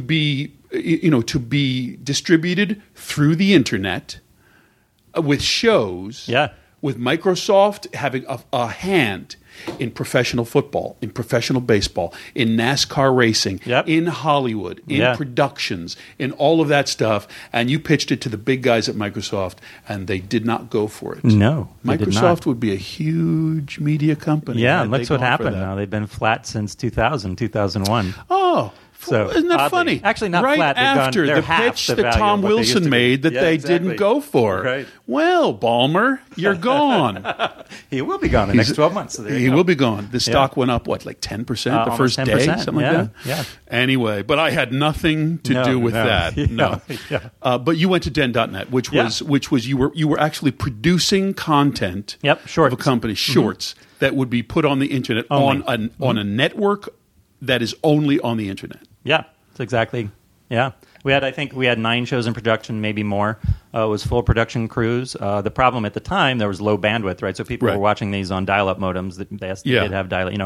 be distributed through the internet with shows. Yeah. with Microsoft having a hand in professional football, in professional baseball, in NASCAR racing, in Hollywood, in productions, in all of that stuff, and you pitched it to the big guys at Microsoft, and they did not go for it. No, Microsoft would be a huge media company. Yeah, and look what happened now. They've been flat since 2000, 2001. Oh, so isn't that oddly, funny? Actually, not right flat. after they're the half pitch the that value Tom of what they used Wilson to be. made that they didn't go for. Right. Well, Ballmer, you're gone. He will be gone in the next 12 months. So he will be gone. The stock went up, what, like 10% the first 10%, day? Something like that? Yeah. Anyway, but I had nothing to do with that. No. But you went to Den.net, which was you were actually producing content shorts. of a company, shorts, that would be put on the internet on a network that is only on the internet. Yeah. That's exactly. Yeah. We had 9 shows in production, maybe more. It was full production crews. The problem at the time, there was low bandwidth, right? So people were watching these on dial-up modems that they did have dial-up,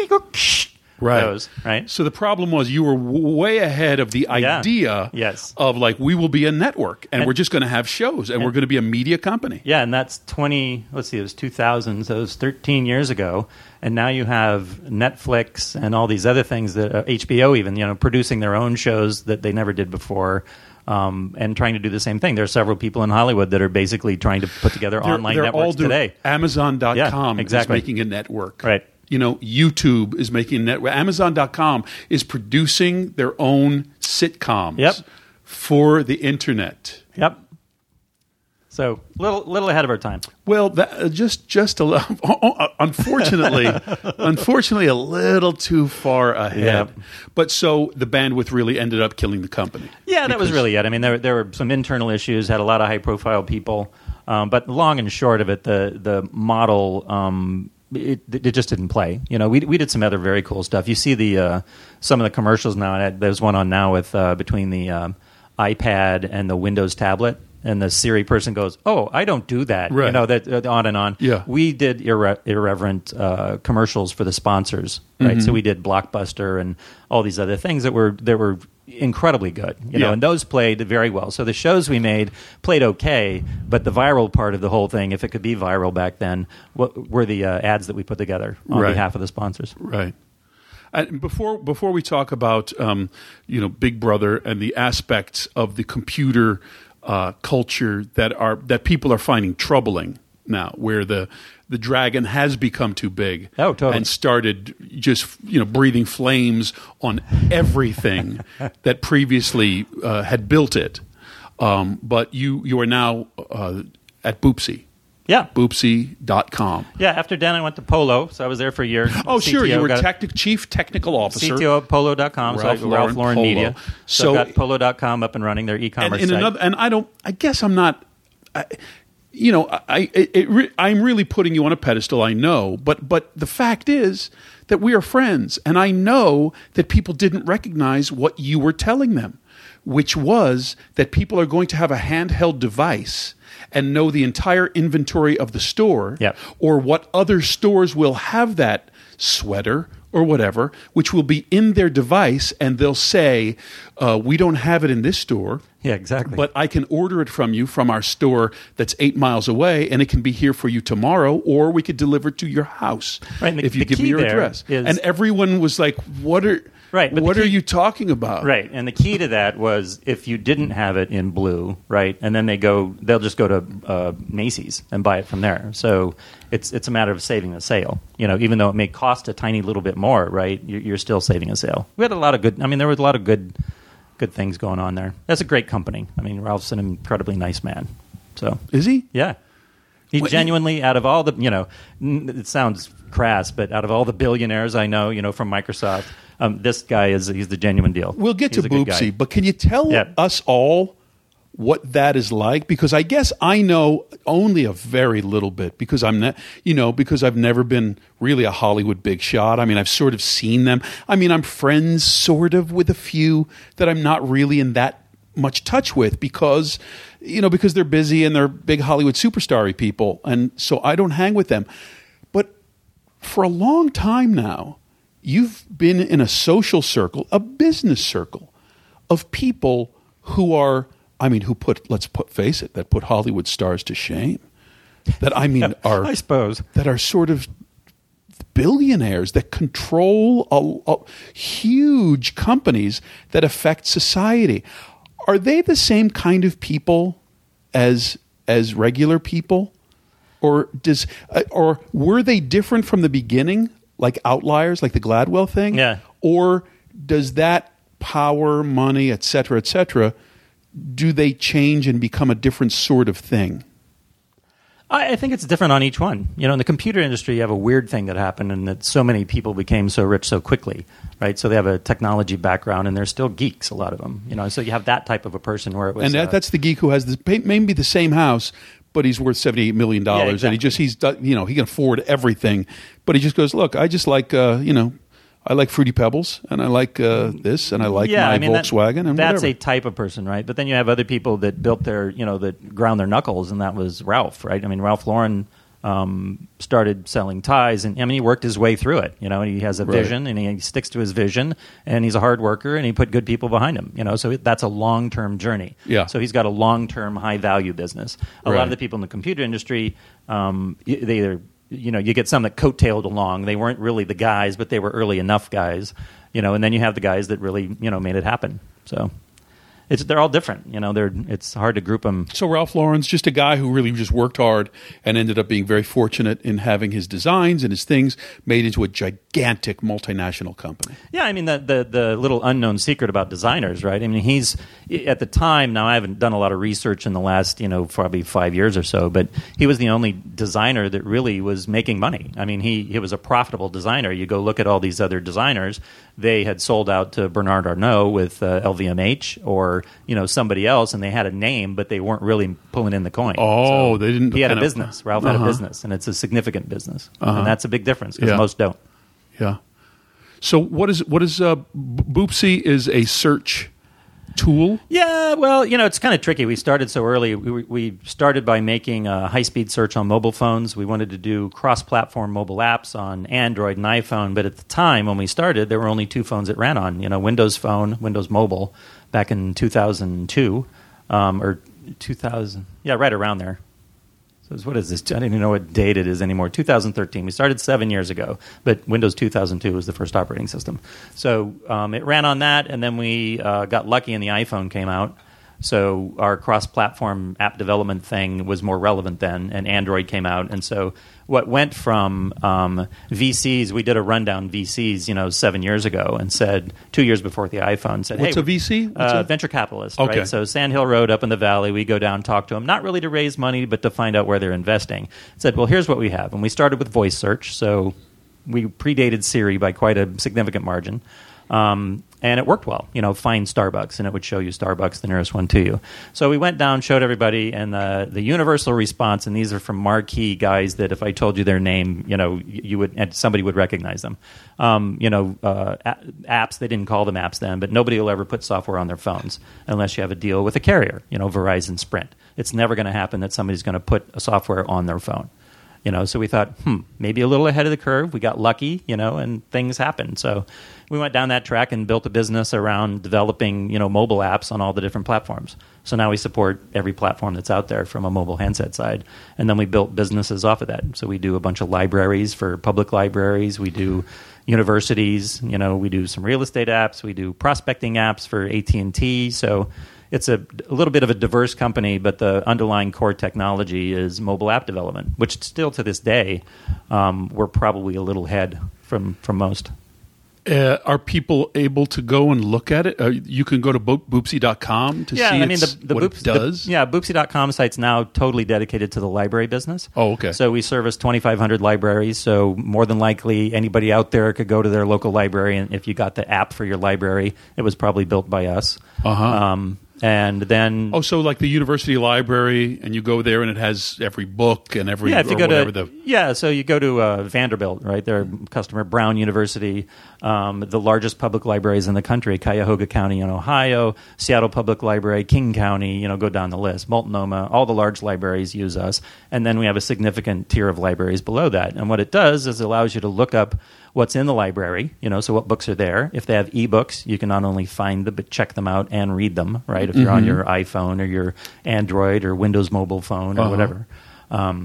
those, right? So the problem was you were way ahead of the idea of like, we will be a network and we're just going to have shows and we're going to be a media company. Yeah, and that's it was 2000, so it was 13 years ago. And now you have Netflix and all these other things, that HBO even, producing their own shows that they never did before. And trying to do the same thing. There are several people in Hollywood that are basically trying to put together online networks today. Amazon.com is making a network. Right. YouTube is making a network. Amazon.com is producing their own sitcoms for the internet. Yep. So little ahead of our time. Well, just a little, unfortunately, a little too far ahead. Yeah. But so the bandwidth really ended up killing the company. Yeah, that was really it. I mean, there were some internal issues. Had a lot of high profile people, but long and short of it, the model. It just didn't play. We did some other very cool stuff. You see some of the commercials now. There's one on now with between the iPad and the Windows tablet. And the Siri person goes, "Oh, I don't do that." Right. That on and on. Yeah. We did irreverent commercials for the sponsors, right? So we did Blockbuster and all these other things that were incredibly good, and those played very well. So the shows we made played okay, but the viral part of the whole thing, if it could be viral back then, were the ads that we put together on behalf of the sponsors. Right. And before we talk about Big Brother and the aspects of the computer culture that people are finding troubling now, where the dragon has become too big and started just breathing flames on everything that previously had built it. But you are now at Boopsy. Yeah. Boopsy.com. Yeah, after Den, I went to Polo, so I was there for a year. Oh, sure. You were Chief Technical Officer. CTO at Polo.com, Ralph Lauren Polo. Media. So I've got Polo.com up and running, their e-commerce site. I'm really putting you on a pedestal, I know, but the fact is that we are friends, and I know that people didn't recognize what you were telling them, which was that people are going to have a handheld device and know the entire inventory of the store, or what other stores will have that sweater or whatever, which will be in their device, and they'll say, we don't have it in this store. Yeah, exactly. But I can order it from you from our store that's 8 miles away, and it can be here for you tomorrow, or we could deliver it to your house if you give me your address. And everyone was like, what are you talking about? Right, and the key to that was if you didn't have it in blue, right, and then they'll just go to Macy's and buy it from there. So it's a matter of saving a sale. Even though it may cost a tiny little bit more, right, you're still saving a sale. We had a lot of good. I mean, there was a lot of good things going on there. That's a great company. I mean, Ralph's an incredibly nice man. So is he? Yeah. He genuinely, out of all the, it sounds crass, but out of all the billionaires I know, from Microsoft, this guy he's the genuine deal. We'll get to Boopsy, but can you tell us all what that is like? Because I guess I know only a very little bit because because I've never been really a Hollywood big shot. I mean, I've sort of seen them. I mean, I'm friends sort of with a few that I'm not really in that much touch with because they're busy and they're big Hollywood superstar-y people. And so I don't hang with them. But for a long time now, you've been in a social circle, a business circle of people who are, let's face it, that put Hollywood stars to shame. that I mean are I suppose that are sort of billionaires that control huge companies that affect society. Are they the same kind of people as regular people, or were they different from the beginning, like outliers, like the Gladwell thing? Yeah. Or does that power, money, et cetera, do they change and become a different sort of thing? I think it's different on each one. In the computer industry, you have a weird thing that happened, and that so many people became so rich so quickly, right? So they have a technology background, and they're still geeks, a lot of them. So you have that type of a person where it was, and that's the geek who has maybe the same house, but he's worth $78 million, exactly. And he can afford everything, but he just goes, look, I just like I like Fruity Pebbles, and I like this, and I like my Volkswagen, and that's whatever. a type of person, right? But then you have other people that built their, that ground their knuckles, and that was Ralph, right? I mean, Ralph Lauren started selling ties, and he worked his way through it. He has a vision, and he sticks to his vision, and he's a hard worker, and he put good people behind him. So that's a long-term journey. Yeah. So he's got a long-term, high-value business. A lot of the people in the computer industry, they either you get some that coattailed along. They weren't really the guys, but they were early enough guys, and then you have the guys that really, made it happen. So they're all different. It's hard to group them. So Ralph Lauren's just a guy who really just worked hard and ended up being very fortunate in having his designs and his things made into a gigantic multinational company. Yeah, I mean, the little unknown secret about designers, right? I mean, he's, at the time, now I haven't done a lot of research in the last, probably 5 years or so, but he was the only designer that really was making money. I mean, he was a profitable designer. You go look at all these other designers, they had sold out to Bernard Arnault with LVMH or, somebody else, and they had a name, but they weren't really pulling in the coin. Oh, so they didn't. He had a business. Ralph had a business, and it's a significant business. And that's a big difference because most don't. Yeah. So what is Boopsy is a search tool? Yeah, well, it's kind of tricky. We started so early. We started by making a high-speed search on mobile phones. We wanted to do cross-platform mobile apps on Android and iPhone, but at the time when we started, there were only two phones it ran on, Windows Phone, Windows Mobile, back in 2002, or 2000, right around there. So what is this? I don't even know what date it is anymore. 2013. We started 7 years ago, but Windows 2002 was the first operating system. So it ran on that, and then we got lucky and the iPhone came out. So our cross-platform app development thing was more relevant then, and Android came out. And so what went from VCs, we did a rundown VCs, 7 years ago, and said 2 years before the iPhone, said, What's a VC? Venture capitalist, okay. Right? So Sand Hill Road up in the valley, we go down, talk to them, not really to raise money, but to find out where they're investing. Said, well, here's what we have. And we started with voice search, so we predated Siri by quite a significant margin. And it worked well. Find Starbucks, and it would show you Starbucks, the nearest one to you. So we went down, showed everybody, and the universal response, and these are from marquee guys that if I told you their name, you would, and somebody would recognize them. Apps, they didn't call them apps then, but nobody will ever put software on their phones unless you have a deal with a carrier, Verizon, Sprint. It's never going to happen that somebody's going to put a software on their phone. So we thought, maybe a little ahead of the curve. We got lucky, and things happened. So we went down that track and built a business around developing, mobile apps on all the different platforms. So now we support every platform that's out there from a mobile handset side. And then we built businesses off of that. So we do a bunch of libraries for public libraries. We do universities. We do some real estate apps. We do prospecting apps for AT&T. So it's a little bit of a diverse company, but the underlying core technology is mobile app development, which still to this day, we're probably a little ahead from most. Are people able to go and look at it? You can go to boopsy.com to see what it does? Boopsy.com site's now totally dedicated to the library business. Oh, okay. So we service 2,500 libraries, so more than likely anybody out there could go to their local library, and if you got the app for your library, it was probably built by us. And then... so like the university library, and you go there and it has every book and every... if you go to... so you go to Vanderbilt, right? They're a customer, Brown University, the largest public libraries in the country, Cuyahoga County in Ohio, Seattle Public Library, King County, go down the list, Multnomah, all the large libraries use us. And then we have a significant tier of libraries below that. And what it does is it allows you to look up what's in the library, so what books are there. If they have ebooks, you can not only find them, but check them out and read them, right? If you're on your iPhone or your Android or Windows mobile phone or whatever.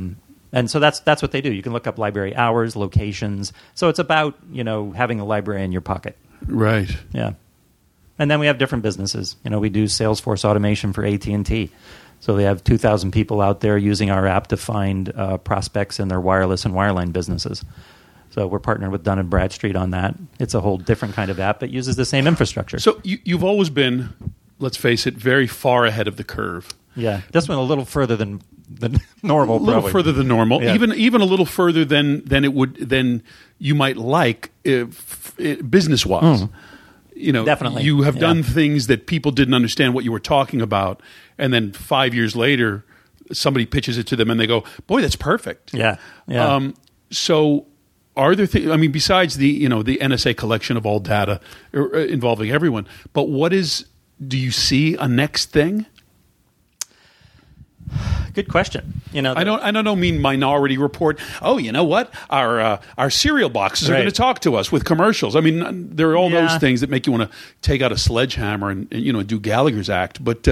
And so that's what they do. You can look up library hours, locations. So it's about, having a library in your pocket. Right. Yeah. And then we have different businesses. We do Salesforce automation for AT&T. So they have 2,000 people out there using our app to find prospects in their wireless and wireline businesses. So we're partnered with Dun & Bradstreet on that. It's a whole different kind of app that uses the same infrastructure. So you've always been, let's face it, very far ahead of the curve. Yeah, just went a little further than normal. A little further than normal, yeah. even a little further than you might like, business wise. Definitely. You have done things that people didn't understand what you were talking about, and then 5 years later, somebody pitches it to them, and they go, "Boy, that's perfect." Yeah. So, are there things? I mean, besides the NSA collection of all data involving everyone, but do you see a next thing? Good question. I don't mean Minority Report. Oh, you know what? Our cereal boxes are going to talk to us with commercials. I mean, there are all those things that make you want to take out a sledgehammer and do Gallagher's Act. But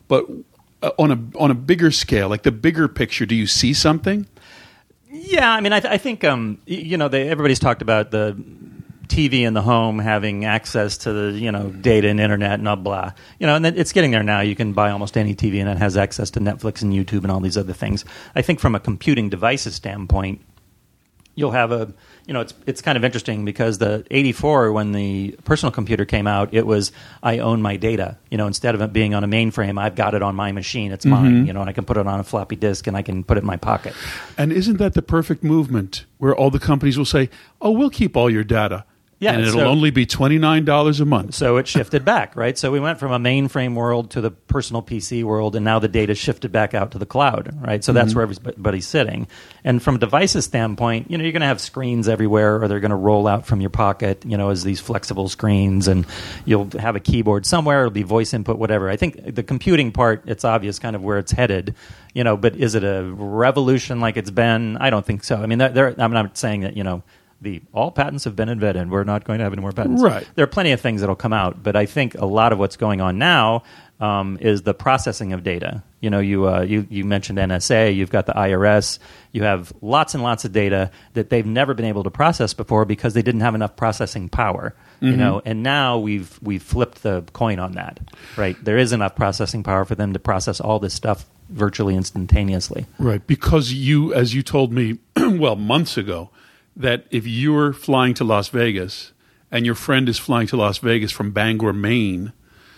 on a bigger scale, like the bigger picture, do you see something? Yeah, I mean, I think everybody's talked about the TV in the home having access to the data and internet and blah, and then it's getting there now. You can buy almost any TV and it has access to Netflix and YouTube and all these other things. I think from a computing devices standpoint, you'll have it's kind of interesting because the 84, when the personal computer came out, it was I own my data. Instead of it being on a mainframe, I've got it on my machine. It's mine. And I can put it on a floppy disk and I can put it in my pocket. And isn't that the perfect movement where all the companies will say, "Oh, we'll keep all your data." Yeah, and it'll only be $29 a month. So it shifted back, right? So we went from a mainframe world to the personal PC world, and now the data shifted back out to the cloud, right? So that's where everybody's sitting. And from a devices standpoint, you're going to have screens everywhere, or they're going to roll out from your pocket, as these flexible screens, and you'll have a keyboard somewhere. It'll be voice input, whatever. I think the computing part, it's obvious kind of where it's headed, but is it a revolution like it's been? I don't think so. I mean, I'm not saying that, all patents have been invented. We're not going to have any more patents. Right. There are plenty of things that will come out, but I think a lot of what's going on now is the processing of data. You mentioned NSA. You've got the IRS. You have lots and lots of data that they've never been able to process before because they didn't have enough processing power. And now we've flipped the coin on that. Right. There is enough processing power for them to process all this stuff virtually instantaneously. Right. Because as you told me, months ago, that if you're flying to Las Vegas and your friend is flying to Las Vegas from Bangor, Maine,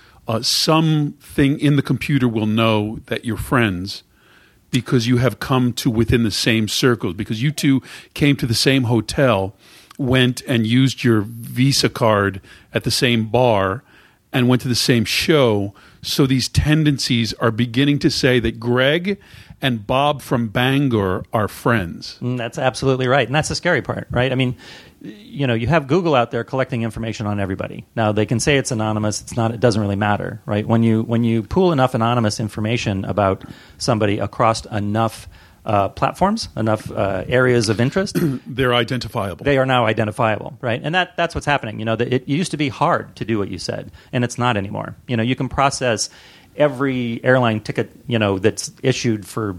something in the computer will know that you're friends because you have come to within the same circles, because you two came to the same hotel, went and used your Visa card at the same bar, and went to the same show. So these tendencies are beginning to say that Greg and Bob from Bangor are friends. That's absolutely right. And that's the scary part, right? I mean, you have Google out there collecting information on everybody. Now, they can say it's anonymous. It's not. It doesn't really matter, right? When you pool enough anonymous information about somebody across enough platforms, enough areas of interest, they're identifiable. They are now identifiable, right? And that's what's happening. It used to be hard to do what you said, and it's not anymore. You can process every airline ticket, that's issued for,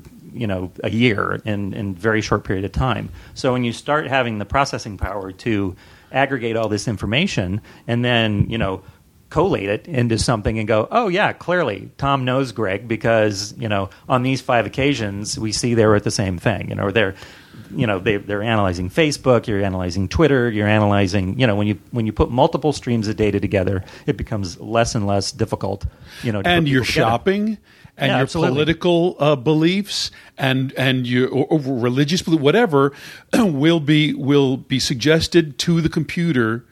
a year in very short period of time. So when you start having the processing power to aggregate all this information and then, collate it into something and go, oh, yeah, clearly Tom knows Greg because, on these 5 occasions we see they were at the same thing, or they're analyzing Facebook, you're analyzing Twitter, you're analyzing, when you put multiple streams of data together, it becomes less and less difficult, to and your shopping and your absolutely. Political beliefs and your or religious belief, whatever, will be suggested to the computer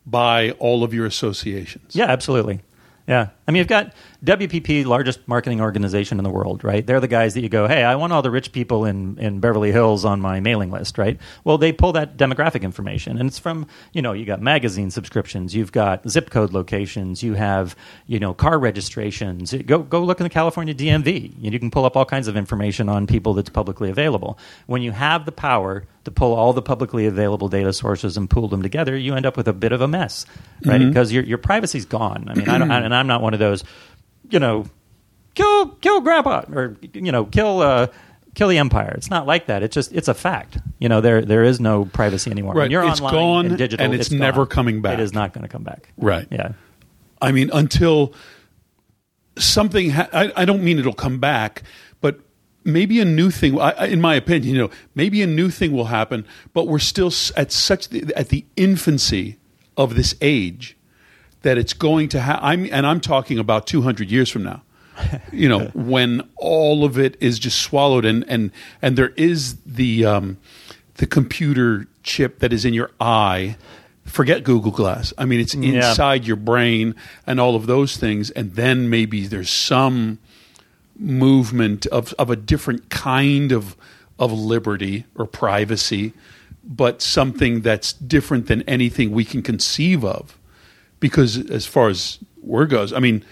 by all of your associations. Yeah, absolutely. Yeah. I mean, you've got WPP, largest marketing organization in the world, right? They're the guys that you go, hey, I want all the rich people in Beverly Hills on my mailing list, right? Well, they pull that demographic information, and it's from, you got magazine subscriptions, you've got zip code locations, you have, car registrations. Go look in the California DMV. You can pull up all kinds of information on people that's publicly available. When you have the power to pull all the publicly available data sources and pool them together, you end up with a bit of a mess, right? Because your privacy's gone. I mean, I'm not one of those, kill grandpa, or, kill kill the empire. It's not like that. It's a fact. There is no privacy anymore. Right. When you're It's online gone, and digital, and it's never gone. coming back. It is not going to come back. Right. Yeah. I mean, until something, I don't mean it'll come back, but maybe a new thing, in my opinion, maybe a new thing will happen, but we're still at the infancy of this age that it's going to happen. And I'm talking about 200 years from now, when all of it is just swallowed and there is the computer chip that is in your eye. Forget Google Glass. I mean, it's inside your brain and all of those things. And then maybe there's some movement of a different kind of liberty or privacy, but something that's different than anything we can conceive of. Because as far as word goes, I mean,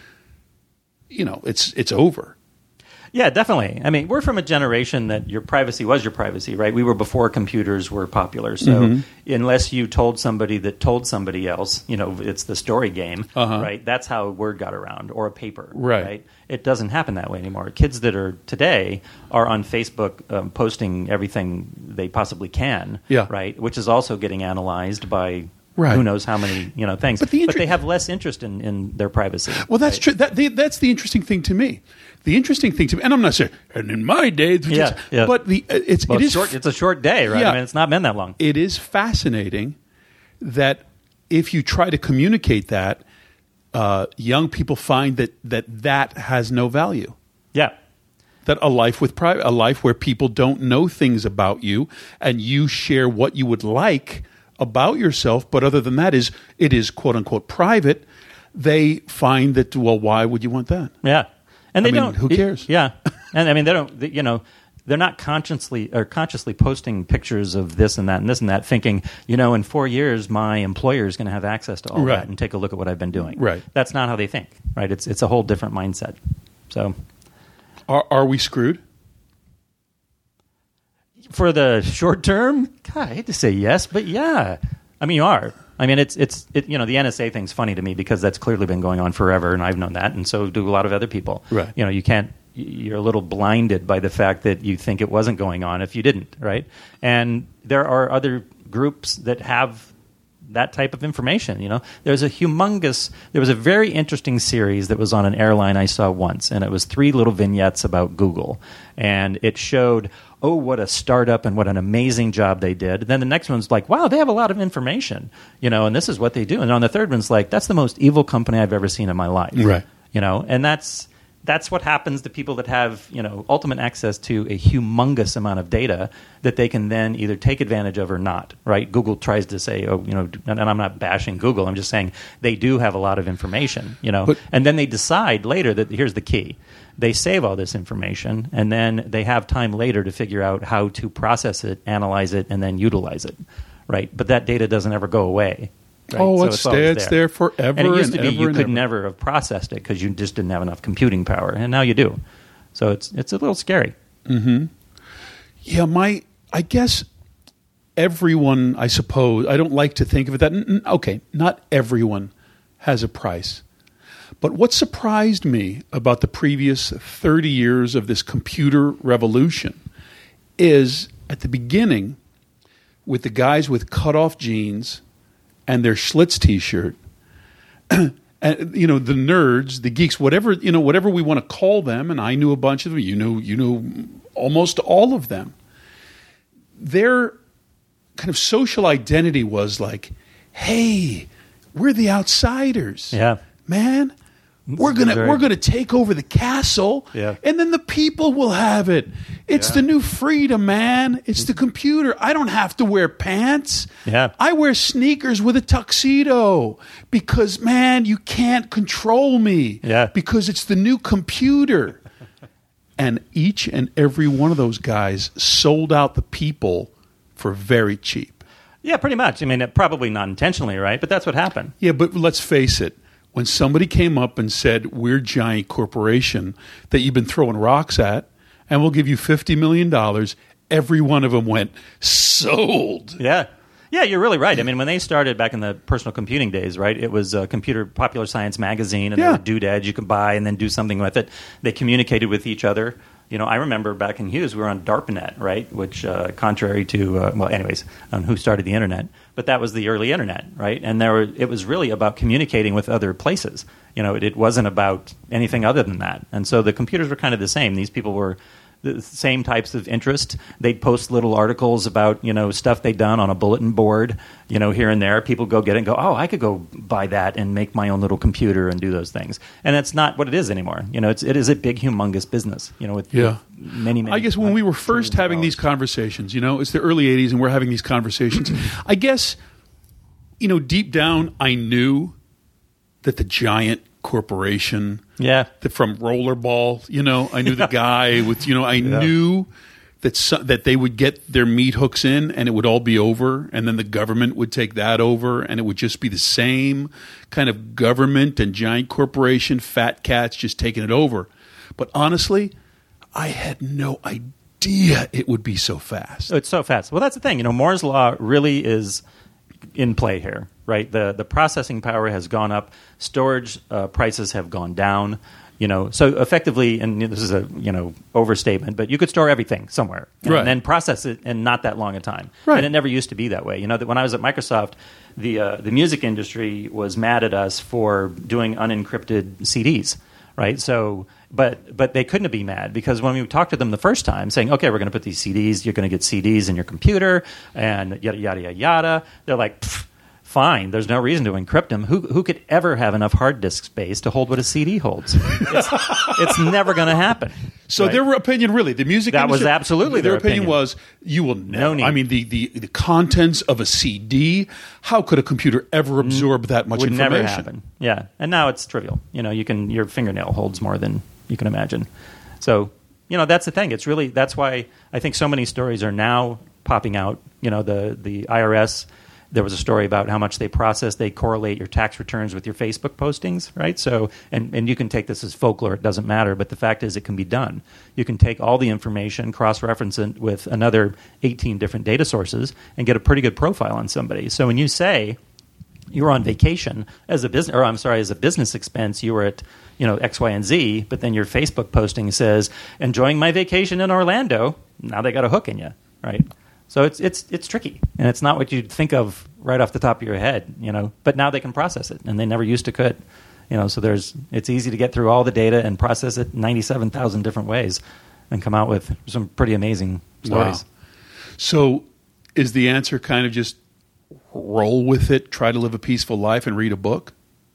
it's over. Yeah, definitely. I mean, we're from a generation that your privacy was your privacy, right? We were before computers were popular. So unless you told somebody that told somebody else, it's the story game, right? That's how word got around, or a paper, right? It doesn't happen that way anymore. Kids that are today are on Facebook posting everything they possibly can, right? Which is also getting analyzed by who knows how many things. But they have less interest in their privacy. Well, that's true. That's the interesting thing to me. The interesting thing to me, and I'm not saying, and in my day, but it's a short day, right? Yeah, I mean, it's not been that long. It is fascinating that if you try to communicate that, young people find that has no value. Yeah. That a life where people don't know things about you, and you share what you would like about yourself, but other than that, it is quote unquote private. They find that, well, why would you want that? Yeah. And they don't. Who cares? Yeah, and I mean they don't. They're not consciously posting pictures of this and that and this and that, thinking, in 4 years my employer is going to have access to all that and take a look at what I've been doing. Right. That's not how they think. Right. It's a whole different mindset. So, are we screwed? For the short term, God, I hate to say yes, but yeah, I mean you are. I mean, it's the NSA thing's funny to me because that's clearly been going on forever, and I've known that, and so do a lot of other people. Right. You're a little blinded by the fact that you think it wasn't going on if you didn't, right? And there are other groups that have that type of information. There was a very interesting series that was on an airline I saw once, and it was 3 little vignettes about Google, and it showed, oh, what a startup and what an amazing job they did. And then the next one's like, wow, they have a lot of information, and this is what they do. And on the third one's like, that's the most evil company I've ever seen in my life, right? And that's what happens to people that have, ultimate access to a humongous amount of data that they can then either take advantage of or not, right? Google tries to say, and I'm not bashing Google. I'm just saying they do have a lot of information, and then they decide later that here's the key. They save all this information, and then they have time later to figure out how to process it, analyze it, and then utilize it, right? But that data doesn't ever go away. Right? Oh, so it's there forever. And it used to be you could never have processed it because you just didn't have enough computing power, and now you do. So it's a little scary. Mm-hmm. Yeah, I guess everyone, I suppose, I don't like to think of it that, okay, not everyone has a price. But what surprised me about the previous 30 years of this computer revolution is at the beginning, with the guys with cut-off jeans and their Schlitz T-shirt, and the nerds, the geeks, whatever we want to call them, and I knew a bunch of them. You know almost all of them. Their kind of social identity was like, "Hey, we're the outsiders, man. We're gonna take over the castle, and then the people will have it. It's the new freedom, man. It's the computer. I don't have to wear pants. I wear sneakers with a tuxedo because, man, you can't control me. Because it's the new computer." And each and every one of those guys sold out the people for very cheap. Yeah, pretty much. I mean, probably not intentionally, right? But that's what happened. Yeah, but let's face it. When somebody came up and said, we're giant corporation that you've been throwing rocks at, and we'll give you $50 million, every one of them went, sold. Yeah. Yeah, you're really right. I mean, when they started back in the personal computing days, right, it was Computer Popular Science magazine, and there were doodads you could buy and then do something with it. They communicated with each other, I remember back in Hughes, we were on DARPANET, right? Which, contrary to, who started the internet, but that was the early internet, right? And it was really about communicating with other places. It wasn't about anything other than that. And so the computers were kind of the same. These people were the same types of interest. They'd post little articles about, stuff they'd done on a bulletin board, here and there. People go get it and go, oh, I could go buy that and make my own little computer and do those things. And that's not what it is anymore. It is a big, humongous business, with many. I guess when we were first having these conversations, it's the early 80s and we're having these conversations, I guess, deep down I knew that the giant corporation from Rollerball, I knew the guy with, I knew that they would get their meat hooks in and it would all be over, and then the government would take that over and it would just be the same kind of government and giant corporation, fat cats just taking it over. But honestly, I had no idea it would be so fast. It's so fast. Well, that's the thing. Moore's Law really is in play here, right? The processing power has gone up, storage prices have gone down. So effectively, and this is a overstatement, but you could store everything somewhere and then process it in not that long a time. Right. And it never used to be that way. That when I was at Microsoft, the music industry was mad at us for doing unencrypted CDs, right? So, but they couldn't be mad because when we talked to them the first time, saying, "Okay, we're going to put these CDs. You're going to get CDs in your computer," and yada yada yada yada. They're like, fine, there's no reason to encrypt them. Who could ever have enough hard disk space to hold what a CD holds? It's never going to happen. So right? Their opinion, really, the music that industry, was absolutely their opinion was you will never. No need. I mean, the contents of a CD. How could a computer ever absorb that much would information? Never happen. Yeah, and now it's trivial. Your fingernail holds more than you can imagine. So that's the thing. It's really that's why I think so many stories are now popping out. The IRS. There was a story about how much they process. They correlate your tax returns with your Facebook postings, right? So, and you can take this as folklore. It doesn't matter. But the fact is it can be done. You can take all the information, cross-reference it with another 18 different data sources and get a pretty good profile on somebody. So when you say you're on vacation as a business expense, you were at X, Y, and Z, but then your Facebook posting says, enjoying my vacation in Orlando, now they got a hook in you, right? So it's tricky, and it's not what you'd think of right off the top of your head, But now they can process it, and they never used to could, So it's easy to get through all the data and process it 97,000 different ways, and come out with some pretty amazing stories. Wow. So, is the answer kind of just roll with it, try to live a peaceful life, and read a book?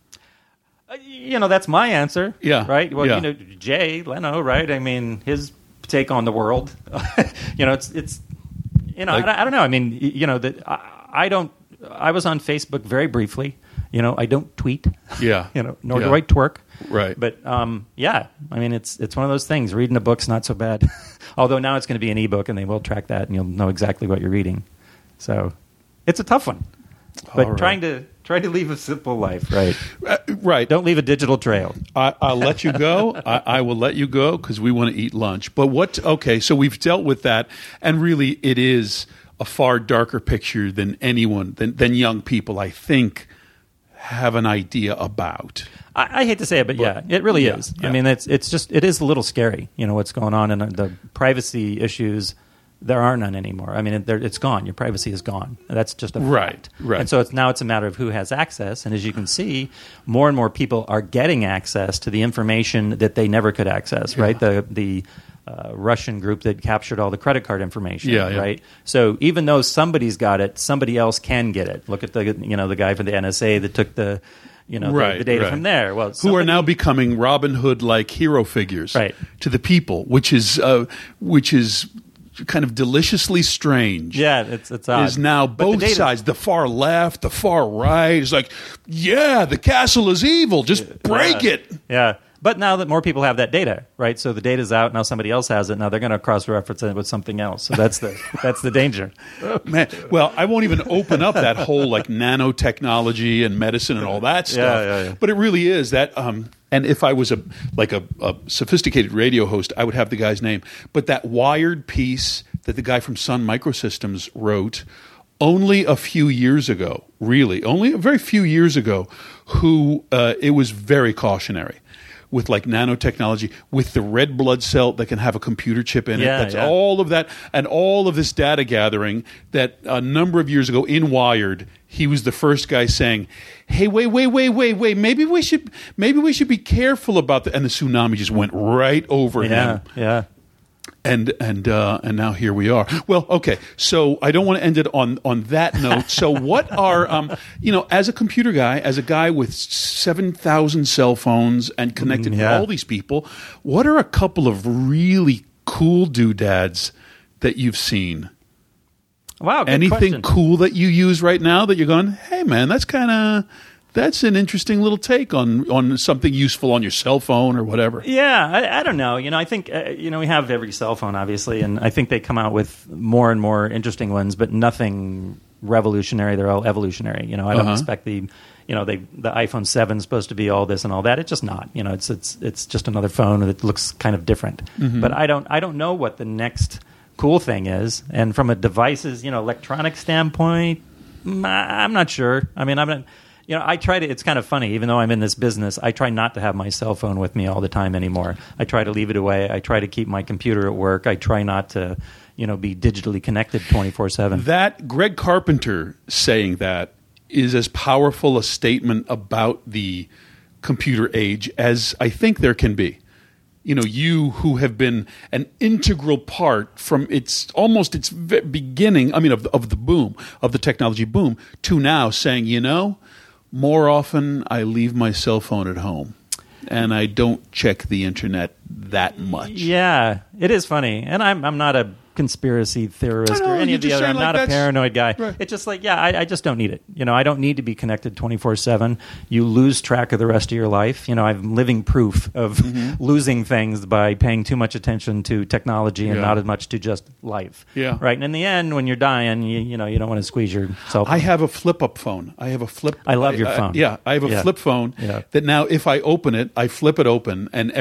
That's my answer. Yeah. Right. Well, yeah. Jay Leno, right? I mean, his take on the world. It's. I don't know. I mean, I don't. I was on Facebook very briefly. I don't tweet. Yeah. Nor do I twerk. Right. But yeah. I mean, it's one of those things. Reading a book's not so bad. Although now it's going to be an ebook, and they will track that, and you'll know exactly what you're reading. So it's a tough one. But right. try to live a simple life, right? Right. Don't leave a digital trail. I'll let you go. I will let you go because we want to eat lunch. But okay, so we've dealt with that, and really it is a far darker picture than than young people, I think, have an idea about. I hate to say it, but yeah, it really is. Yeah. I mean, it is a little scary, what's going on, and the privacy issues. There are none anymore. I mean, it's gone. Your privacy is gone. That's just a fact. Right. And so it's a matter of who has access. And as you can see, more and more people are getting access to the information that they never could access. Right. The Russian group that captured all the credit card information. Yeah. Right. So even though somebody's got it, somebody else can get it. Look at the guy from the NSA that took the data from there. Well, who are now becoming Robin Hood-like hero figures to the people, which is kind of deliciously strange. Yeah, it's odd. Is now both sides, the far left, the far right, is like, yeah, the castle is evil. Just break it. Yeah. But now that more people have that data, right? So the data's out, now somebody else has it. Now they're going to cross-reference it with something else. So that's the danger. Man, well, I won't even open up that whole like nanotechnology and medicine and all that stuff. Yeah. But it really is that. And if I was a sophisticated radio host, I would have the guy's name. But that Wired piece that the guy from Sun Microsystems wrote only a few years ago, really, only a very few years ago, it was very cautionary. with like nanotechnology, with the red blood cell that can have a computer chip in it. That's all of that, and all of this data gathering that a number of years ago in Wired, he was the first guy saying, "Hey, wait, maybe we should be careful about that." And the tsunami just went right over him. Yeah. And now here we are. Well, okay. So I don't want to end it on that note. So what are as a computer guy, as a guy with 7,000 cell phones and connected with all these people, what are a couple of really cool doodads that you've seen? Wow. Good Anything question. cool that you use right now that you're going, hey man, that's an interesting little take on something useful on your cell phone or whatever. Yeah, I don't know. I think we have every cell phone, obviously, and I think they come out with more and more interesting ones, but nothing revolutionary. They're all evolutionary. I don't expect the iPhone 7 is supposed to be all this and all that. It's just not. It's just another phone that looks kind of different. Mm-hmm. But I don't know what the next cool thing is. And from a devices, electronic standpoint, I'm not sure. I mean, I'm not. I try to, it's kind of funny, even though I'm in this business, I try not to have my cell phone with me all the time anymore. I try to leave it away. I try to keep my computer at work. I try not to, be digitally connected 24/7. That Greg Carpenter saying that is as powerful a statement about the computer age as I think there can be. You who have been an integral part from its beginning, of the boom, of the technology boom, to now saying, more often, I leave my cell phone at home, and I don't check the internet that much. Yeah, it is funny, and I'm not a conspiracy theorist or any of the other. I'm not a paranoid guy. Right. It's just like, I just don't need it. I don't need to be connected 24/7. You lose track of the rest of your life. I'm living proof of losing things by paying too much attention to technology and not as much to just life. Yeah. Right. And in the end, when you're dying, you don't want to squeeze your cell phone. I have a flip-up phone. I love your phone. I have a flip phone that now if I open it, I flip it open, and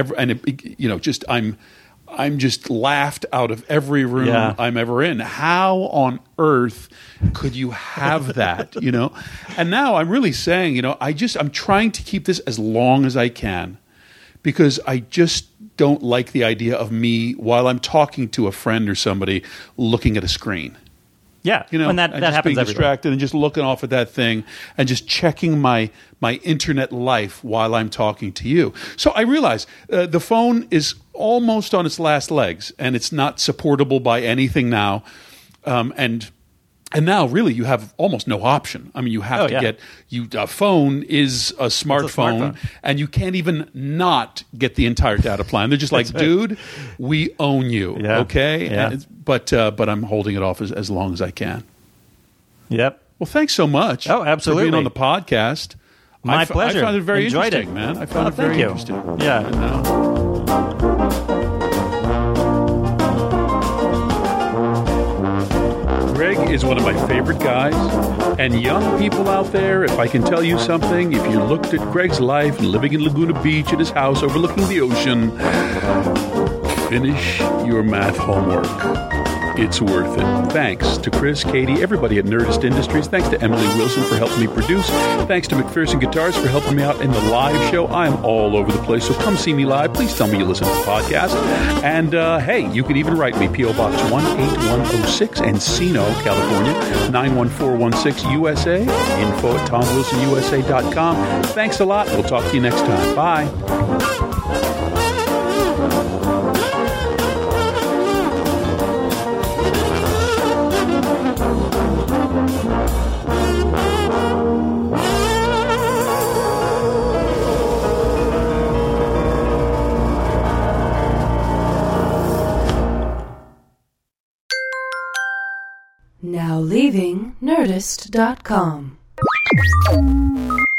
I'm just laughed out of every room I'm ever in. How on earth could you have that? And now I'm really saying, I'm trying to keep this as long as I can, because I just don't like the idea of me while I'm talking to a friend or somebody looking at a screen. Yeah, and that just happens being everywhere. distracted and just looking off at that thing and just checking my internet life while I'm talking to you. So I realize the phone is almost on its last legs, and it's not supportable by anything now. And now, really, you have almost no option. I mean, you have to get a phone is a smartphone, and you can't even not get the entire data plan. They're just like, dude, we own you, okay? Yeah. But I'm holding it off as long as I can. Yep. Well, thanks so much. Oh, absolutely. For being on the podcast. My pleasure. I found it very Enjoyed interesting, man. I found it thank very you. interesting. Yeah. Greg is one of my favorite guys, and young people out there, if I can tell you something, if you looked at Greg's life and living in Laguna Beach at his house overlooking the ocean, finish your math homework. It's worth it. Thanks to Chris, Katie, everybody at Nerdist Industries. Thanks to Emily Wilson for helping me produce. Thanks to McPherson Guitars for helping me out in the live show. I'm all over the place, so come see me live. Please tell me you listen to the podcast. And, hey, you can even write me, P.O. Box 18106, Encino, California, 91416 USA. Info at TomWilsonUSA.com. Thanks a lot. We'll talk to you next time. Bye. Now leaving Nerdist.com.